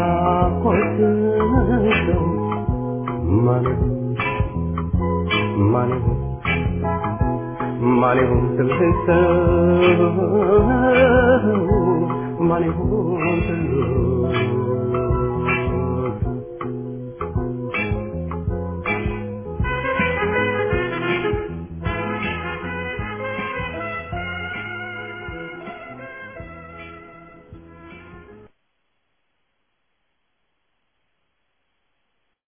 ሲያኮርሰው ማን ማን ማን ይሁን ትልቅ ሰው ማን ይሁን ትልቅ